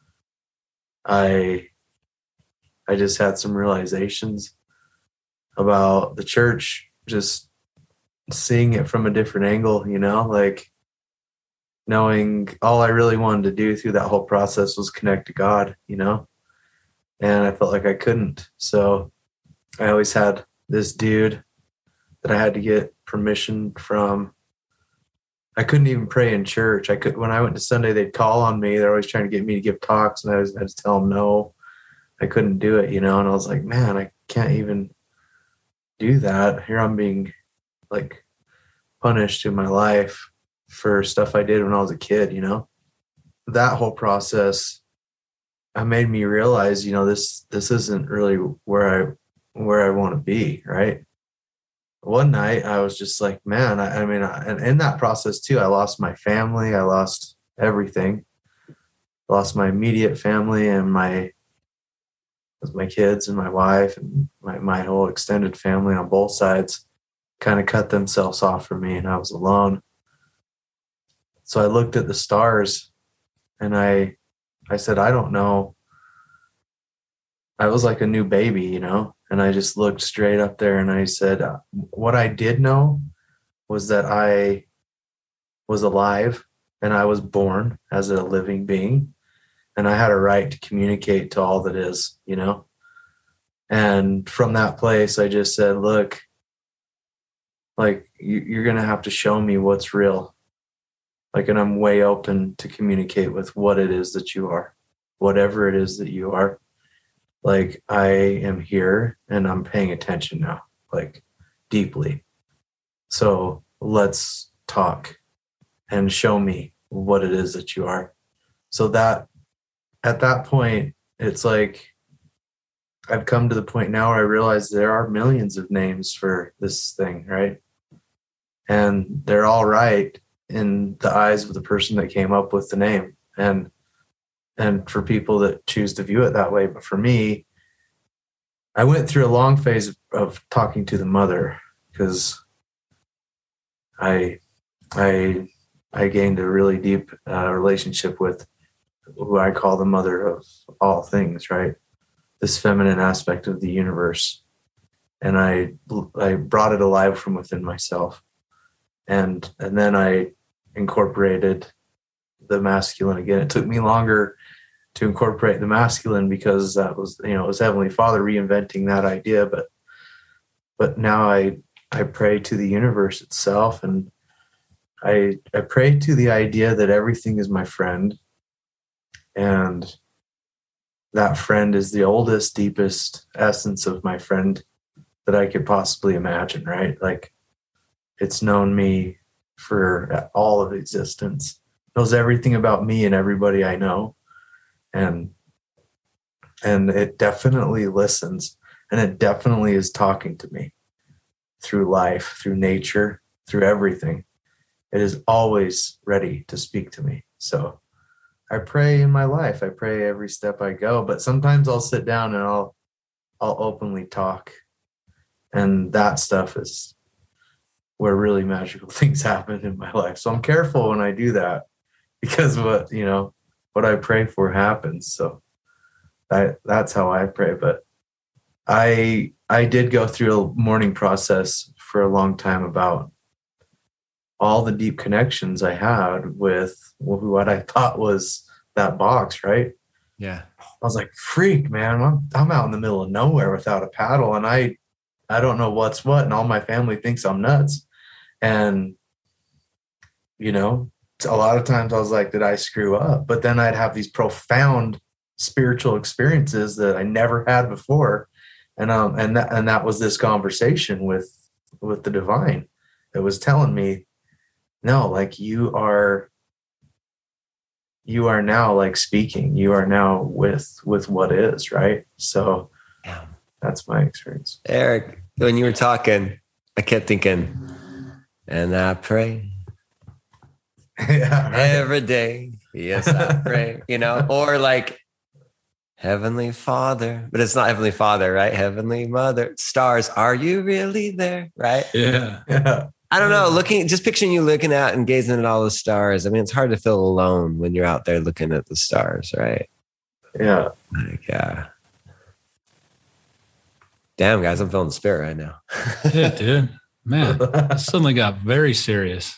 I I just had some realizations about the church, just seeing it from a different angle, you know, like knowing all I really wanted to do through that whole process was connect to God, you know. And I felt like I couldn't. So I always had this dude that I had to get permission from. I couldn't even pray in church. I could, when I went to Sunday, they'd call on me. They're always trying to get me to give talks, and I was, I had to tell them no. I couldn't do it, you know. And I was like, man, I can't even do that. Here I'm being like punished in my life for stuff I did when I was a kid, you know. That whole process, it made me realize, you know, this this isn't really where I where I want to be, right? One night I was just like, man, I, I mean, I, and in that process too, I lost my family, I lost everything, lost my immediate family and my my kids and my wife and my my whole extended family on both sides kind of cut themselves off from me, and I was alone. So I looked at the stars, and I. I said, I don't know. I was like a new baby, you know, and I just looked straight up there and I said, uh, what I did know was that I was alive and I was born as a living being, and I had a right to communicate to all that is, you know. And from that place, I just said, look, like you, you're going to have to show me what's real. Like, and I'm way open to communicate with what it is that you are, whatever it is that you are. Like, I am here and I'm paying attention now, like deeply. So let's talk and show me what it is that you are. So that at that point, it's like, I've come to the point now where I realize there are millions of names for this thing, right? And they're all right in the eyes of the person that came up with the name, and and for people that choose to view it that way. But for me, I went through a long phase of, of talking to the mother, because I I I gained a really deep uh, relationship with who I call the mother of all things, right? this feminine aspect of the universe. And I, I brought it alive from within myself. And, and then I incorporated the masculine again. It took me longer to incorporate the masculine because that was, you know, it was Heavenly Father reinventing that idea. But, but now I, I pray to the universe itself, and I, I pray to the idea that everything is my friend, and that friend is the oldest, deepest essence of my friend that I could possibly imagine, right? Like, it's known me for all of existence, knows everything about me and everybody I know. And, and it definitely listens, and it definitely is talking to me through life, through nature, through everything. It is always ready to speak to me. So I pray in my life. I pray every step I go, but sometimes I'll sit down and I'll, I'll openly talk. And that stuff is where really magical things happen in my life. So I'm careful when I do that, because what, you know, what I pray for happens. So I, that's how I pray. But I, I did go through a mourning process for a long time about all the deep connections I had with what I thought was that box, right? Yeah. I was like, freak, man, I'm, I'm out in the middle of nowhere without a paddle, and I, I don't know what's what, and all my family thinks I'm nuts. And, you know, a lot of times I was like, did I screw up? But then I'd have these profound spiritual experiences that I never had before. And, um, and that, and that was this conversation with, with the divine that was telling me, no, like you are, you are now like speaking, you are now with, with what is, right? So yeah. That's my experience. Eric, when you were talking, I kept thinking, and I pray yeah, right? every day. Yes, I pray, you know, or like Heavenly Father, but it's not Heavenly Father, right? Heavenly Mother, stars, are you really there? Right? Yeah. Yeah. I don't know. Looking, just picturing you looking out and gazing at all the stars. I mean, it's hard to feel alone when you're out there looking at the stars, right? Yeah. Like, yeah. Damn, guys, I'm feeling the spirit right now. Yeah, dude. Man, it suddenly got very serious.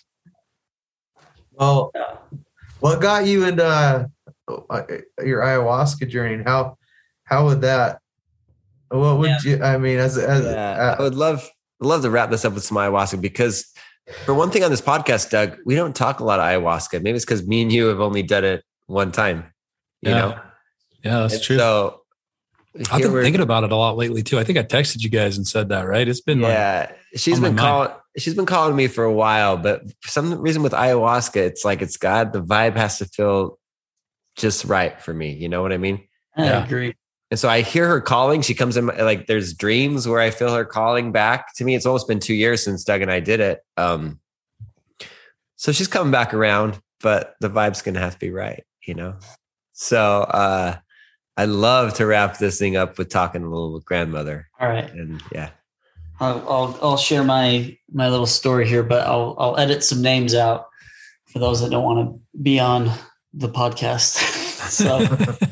Well, what got you into uh, your ayahuasca journey, and how how would that? What would yeah. you? I mean, as as yeah, uh, I would love love to wrap this up with some ayahuasca, because for one thing on this podcast, Doug, we don't talk a lot of ayahuasca. Maybe it's because me and you have only done it one time. You yeah. know, yeah, that's and true. So I've been thinking about it a lot lately too. I think I texted you guys and said that, right? It's been yeah. Like she's been calling. She's been calling me for a while, but for some reason with ayahuasca, it's like it's got the vibe has to feel just right for me. You know what I mean? I yeah. agree. And so I hear her calling. She comes in, like there's dreams where I feel her calling back to me. It's almost been two years since Doug and I did it. Um, so she's coming back around, but the vibe's going to have to be right, you know? So uh, I'd love to wrap this thing up with talking a little with grandmother. All right. And yeah. I'll, I'll, I'll share my, my little story here, but I'll, I'll edit some names out for those that don't want to be on the podcast. So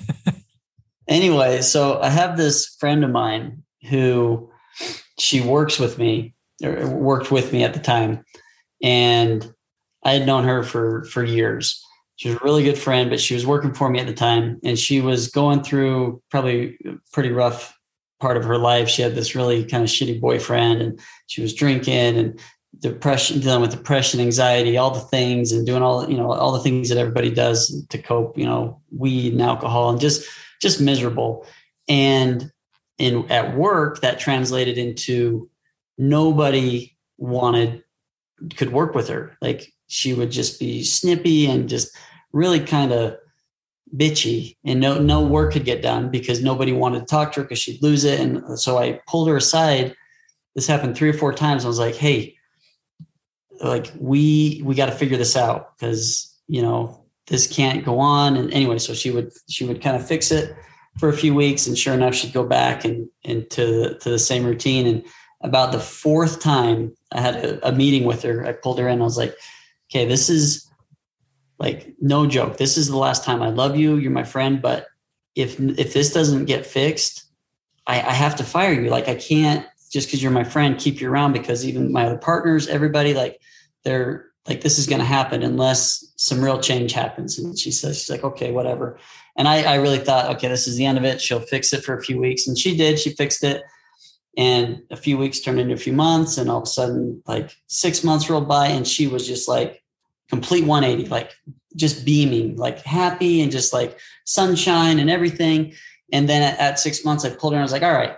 anyway, so I have this friend of mine who she works with me or worked with me at the time. And I had known her for, for years. She was a really good friend, but she was working for me at the time. And she was going through probably a pretty rough part of her life. She had this really kind of shitty boyfriend, and she was drinking and depression, dealing with depression, anxiety, all the things, and doing all, you know, all the things that everybody does to cope, you know, weed and alcohol, and just, just miserable. And in at work, that translated into nobody wanted, could work with her. Like she would just be snippy and just really kind of bitchy, and no, no work could get done because nobody wanted to talk to her because she'd lose it. And so I pulled her aside. This happened three or four times. I was like, hey, like we, we got to figure this out because, you know, this can't go on. And anyway, so she would, she would kind of fix it for a few weeks, and sure enough, she'd go back and into to the same routine. And about the fourth time I had a, a meeting with her, I pulled her in. I was like, okay, this is like, no joke. This is the last time. I love you. You're my friend. But if, if this doesn't get fixed, I, I have to fire you. Like, I can't, just because you're my friend, keep you around, because even my other partners, everybody, like, they're like, this is going to happen unless some real change happens. And she says, she's like, okay, whatever. And I, I really thought, okay, this is the end of it. She'll fix it for a few weeks. And she did, she fixed it. And a few weeks turned into a few months. And all of a sudden, like six months rolled by, and she was just like complete one eighty, like just beaming, like happy and just like sunshine and everything. And then at, at six months, I pulled her and I was like, all right,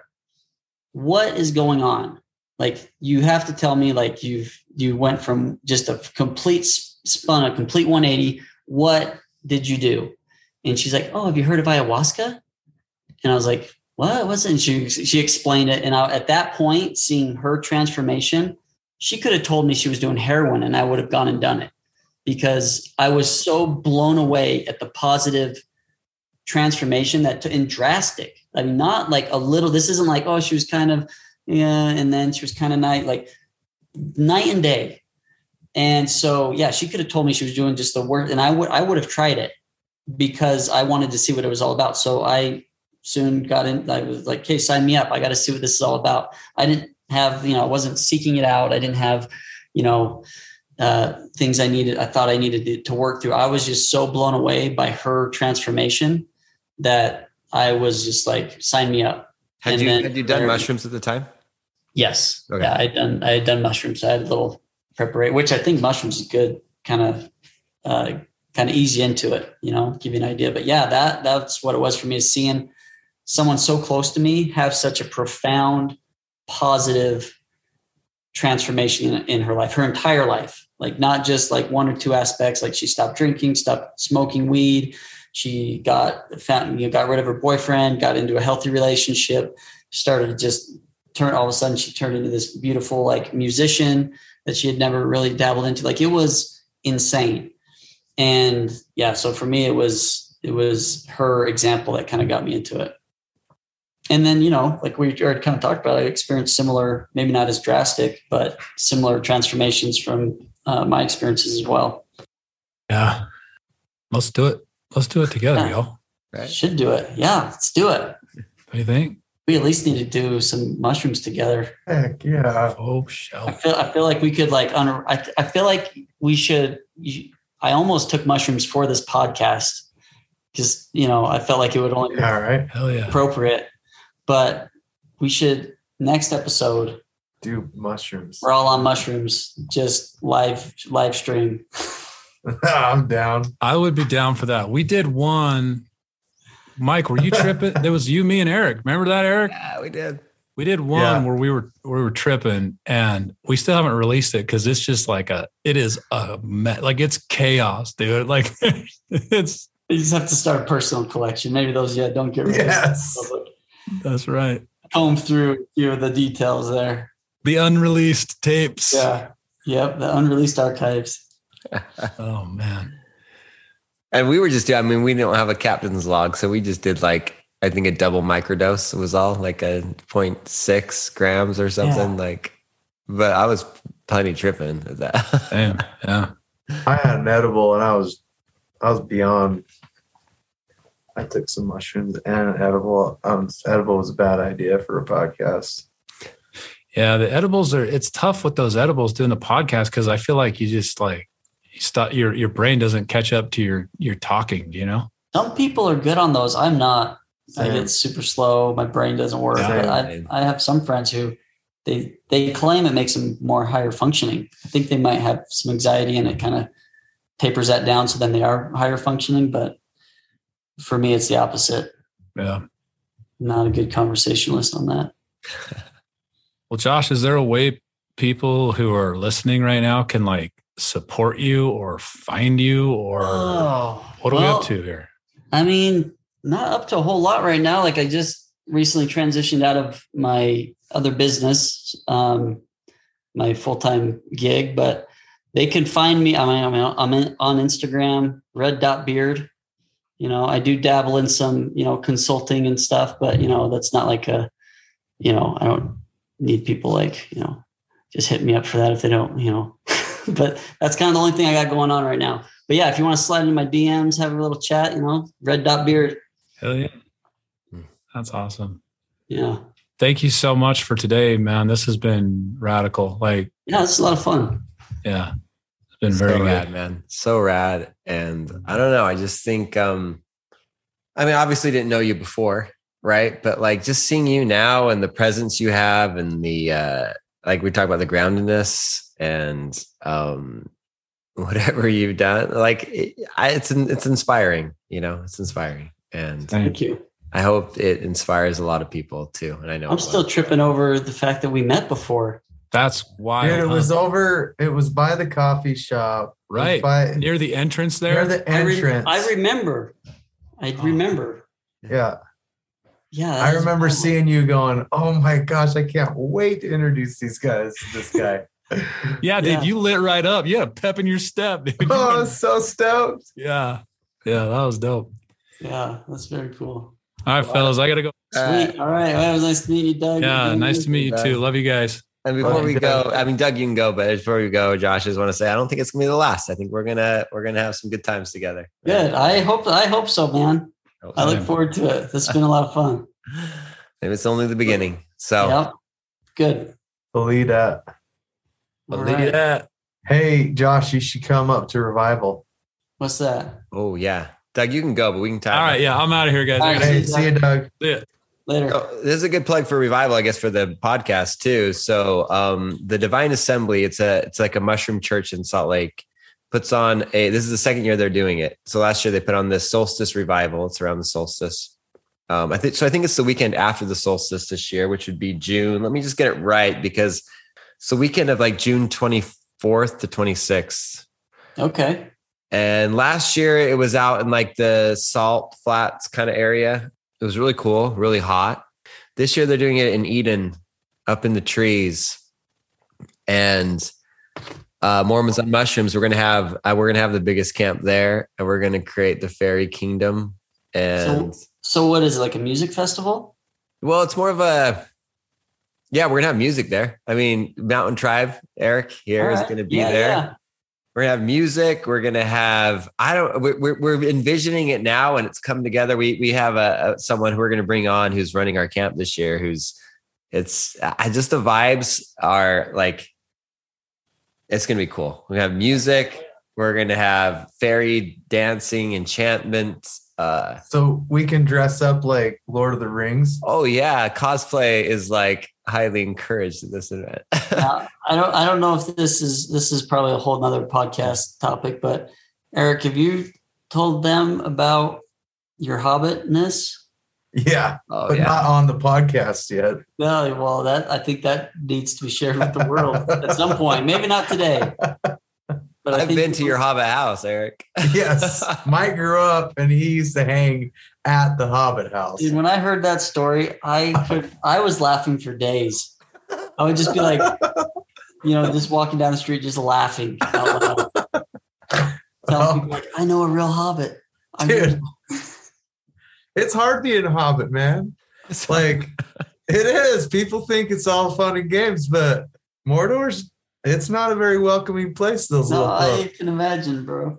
what is going on? Like, you have to tell me, like, you've, you went from just a complete spun, a complete one eighty. What did you do? And she's like, oh, have you heard of ayahuasca? And I was like, what was it? And she, she explained it. And I, at that point, seeing her transformation, she could have told me she was doing heroin and I would have gone and done it, because I was so blown away at the positive transformation that in drastic. I mean, not like a little, this isn't like, oh, she was kind of, yeah. And then she was kind of night, like night and day. And so, yeah, she could have told me she was doing just the work, and I would, I would have tried it because I wanted to see what it was all about. So I soon got in, I was like, okay, sign me up. I got to see what this is all about. I didn't have, you know, I wasn't seeking it out. I didn't have, you know, uh, things I needed. I thought I needed to, to work through. I was just so blown away by her transformation that I was just like, sign me up. Had and you, then, had you done mushrooms at the time? Yes. Okay. Yeah. I done, I had done mushrooms. I had a little preparation, which I think mushrooms is good, kind of, uh, kind of ease you into it, you know, give you an idea. But yeah, that, that's what it was for me, is seeing someone so close to me have such a profound, positive transformation in, in her life, her entire life. Like, not just like one or two aspects. Like, she stopped drinking, stopped smoking weed. She got, found, you know, got rid of her boyfriend, got into a healthy relationship, started to just turn, all of a sudden she turned into this beautiful, like, musician that she had never really dabbled into. Like, it was insane. And yeah, so for me, it was, it was her example that kind of got me into it. And then, you know, like we already kind of talked about, I experienced similar, maybe not as drastic, but similar transformations from uh, my experiences as well. Yeah. Let's do it. Let's do it together, Yeah. y'all. Right. Should do it. Yeah, let's do it. What do you think? We at least need to do some mushrooms together. Heck yeah. Oh, I shelf. feel, I feel like we could like, un- I, I feel like we should, I almost took mushrooms for this podcast. Just, you know, I felt like it would only be All right. Hell yeah. appropriate, but we should, next episode, Do mushrooms. we're all on mushrooms, just live, live stream. I'm down. I would be down for that. We did one. Mike, were you tripping? There was you, me, and Eric. Remember that, Eric? Yeah, we did. We did one Yeah. where we were we were tripping, and we still haven't released it because it's just like a it is a me- like it's chaos, dude. Like it's You just have to start a personal collection. Maybe those, yeah, don't get rid Yes. of it. that's right. Comb through, you know, the details there. The unreleased tapes. Yeah. Yep. The unreleased archives. Oh man. And we were just doing, I mean, we don't have a captain's log. So we just did like, I think a double microdose was all like a zero point six grams or something. Yeah. Like, but I was plenty tripping at that. Damn. Yeah. I had an edible and I was I was beyond. I took some mushrooms and an edible. Um, edible was a bad idea for a podcast. Yeah. The edibles are it's tough with those edibles doing the podcast because I feel like you just like you stop your your brain doesn't catch up to your your talking, you know? Some people are good on those. I'm not. I Same. get super slow. My brain doesn't work. Yeah. But I, I have some friends who they they claim it makes them more higher functioning. I think they might have some anxiety and it kind of tapers that down. So then they are higher functioning. But for me, it's the opposite. Yeah. I'm not a good conversationalist on that. Well, Josh, is there a way people who are listening right now can like support you or find you or Oh, what are well, we up to here? I mean, not up to a whole lot right now. Like I just recently transitioned out of my other business, um, my full-time gig, but they can find me. I mean, I'm, I'm in, on Instagram, red dot beard. You know, I do dabble in some, you know, consulting and stuff, but you know, that's not like a, you know, I don't need people like, you know, just hit me up for that if they don't, you know, but that's kind of the only thing I got going on right now. But yeah, if you want to slide into my D Ms, have a little chat, you know, red dot beard. Hell yeah. That's awesome. Yeah. Thank you so much for today, man. This has been radical. Like, yeah, it's a lot of fun. Yeah, it's been very so good. rad, man. So rad. And I don't know. I just think, um, I mean, obviously didn't know you before, right? But like just seeing you now and the presence you have and the, uh, like we talk about the groundedness and, um, whatever you've done, like it, I, it's, it's inspiring, you know, it's inspiring. And thank you. I hope it inspires a lot of people too. And I know I'm still will. tripping over the fact that we met before. That's wild. Dude, it huh? was over. It was by the coffee shop. Right. By, near the entrance there. Near the entrance. I, re- I remember. I remember. Yeah. Yeah. I remember seeing you going, oh my gosh, I can't wait to introduce these guys to this guy. Yeah, dude, Yeah. you lit right up. You had a pep in your step, dude. Oh, I was so stoked. Yeah. Yeah, that was dope. Yeah, that's very cool. All right, fellas, I got to go. Sweet. All right. Well, it was nice to meet you, Doug. Yeah, nice to meet you too. Love you guys. And before Okay. we go, I mean, Doug, you can go, but before we go, Josh, I just want to say, I don't think it's gonna be the last. I think we're gonna we're gonna have some good times together. Good. I hope. I hope so, man. I look forward to it. This has been a lot of fun. Maybe it's only the beginning. So Yep. Good. Believe that. All Believe right. that. Hey, Josh, you should come up to Revival. What's that? oh yeah. Doug, you can go, but we can talk. All right, yeah, I'm out of here, guys. All I right. gotta Hey, see you, Doug. see it. Later. Oh, this is a good plug for Revival, I guess, for the podcast too. So um, the Divine Assembly, it's a it's like a mushroom church in Salt Lake, puts on a this is the second year they're doing it. So last year they put on this solstice revival. It's around the solstice. Um, I think so. I think it's the weekend after the solstice this year, which would be June. Let me just get it right because it's the weekend of like June twenty-fourth to twenty-sixth. Okay. And last year it was out in like the Salt Flats kind of area. It was really cool, really hot. This year they're doing it in Eden, up in the trees. And uh, Mormons on Mushrooms, we're gonna have uh, we're gonna have the biggest camp there, and we're gonna create the Fairy Kingdom. And So, so what is it, like a music festival? well, it's more of a yeah, we're gonna have music there. I mean, Mountain Tribe, Eric here All is right. gonna be Yeah, there. yeah. We're gonna have music. We're gonna have. I don't. We're we're envisioning it now, and it's come together. We we have a, a someone who we're gonna bring on who's running our camp this year. Who's it's. I just the vibes are like. It's gonna be cool. We have music. We're gonna have fairy dancing, enchantment. Uh, So we can dress up like Lord of the Rings. oh yeah, cosplay is like highly encouraged at this event. Uh, I don't. I don't know if this is this is probably a whole nother podcast topic, but Eric, have you told them about your hobbitness? Yeah, oh but yeah. not on the podcast yet. No. Well, that I think that needs to be shared with the world at some point. Maybe not today. But I I've think been to your Hobbit house, Eric. Yes, Mike grew up and he used to hang at the Hobbit house. Dude, when I heard that story, I could I was laughing for days. I would just be like, you know, just walking down the street, just laughing out loud. Telling people like, I know a real hobbit. I know- Dude. It's hard being a Hobbit, man. Like it is. People think it's all fun and games, but Mordor's it's not a very welcoming place. Those No, little I can imagine, bro.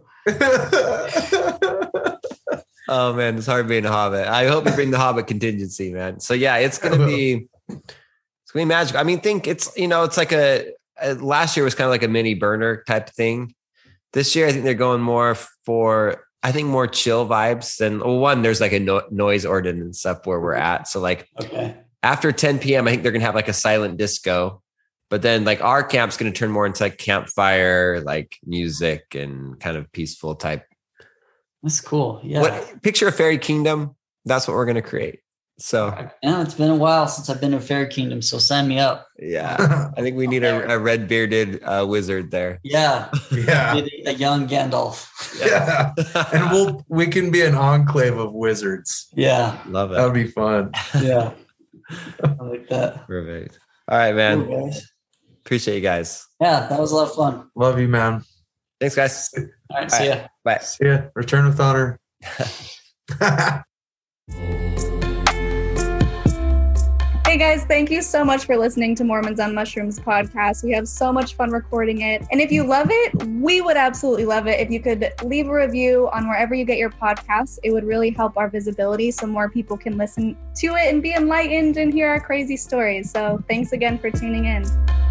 Oh man, it's hard being a Hobbit. I hope you bring the Hobbit contingency, man. So yeah, it's gonna be it's gonna be magical. I mean, think it's you know, it's like a, a last year was kind of like a mini burner type thing. This year, I think they're going more for I think more chill vibes than well, one. There's like a no, noise ordinance up where we're at, so like Okay. after ten p.m., I think they're gonna have like a silent disco. But then like our camp's gonna turn more into like campfire, like music and kind of peaceful type. That's cool. Yeah. What picture a fairy kingdom? That's what we're gonna create. So Yeah, it's been a while since I've been to Fairy Kingdom, so sign me up. yeah, I think we need a, a red bearded uh, wizard there. Yeah. Yeah. A young Gandalf. Yeah. And we'll we can be an enclave of wizards. Yeah. Love That would it. be fun. Yeah. I like that. Perfect. All right, man. Cool, guys. Appreciate you guys. Yeah, that was a lot of fun. Love you, man. Thanks, guys. All right, All see right. ya. Bye. See ya. Return with honor. Hey Hey guys, thank you so much for listening to Mormons on Mushrooms podcast. We have so much fun recording it. And if you love it, we would absolutely love it if you could leave a review on wherever you get your podcasts. It would really help our visibility so more people can listen to it and be enlightened and hear our crazy stories. So thanks again for tuning in.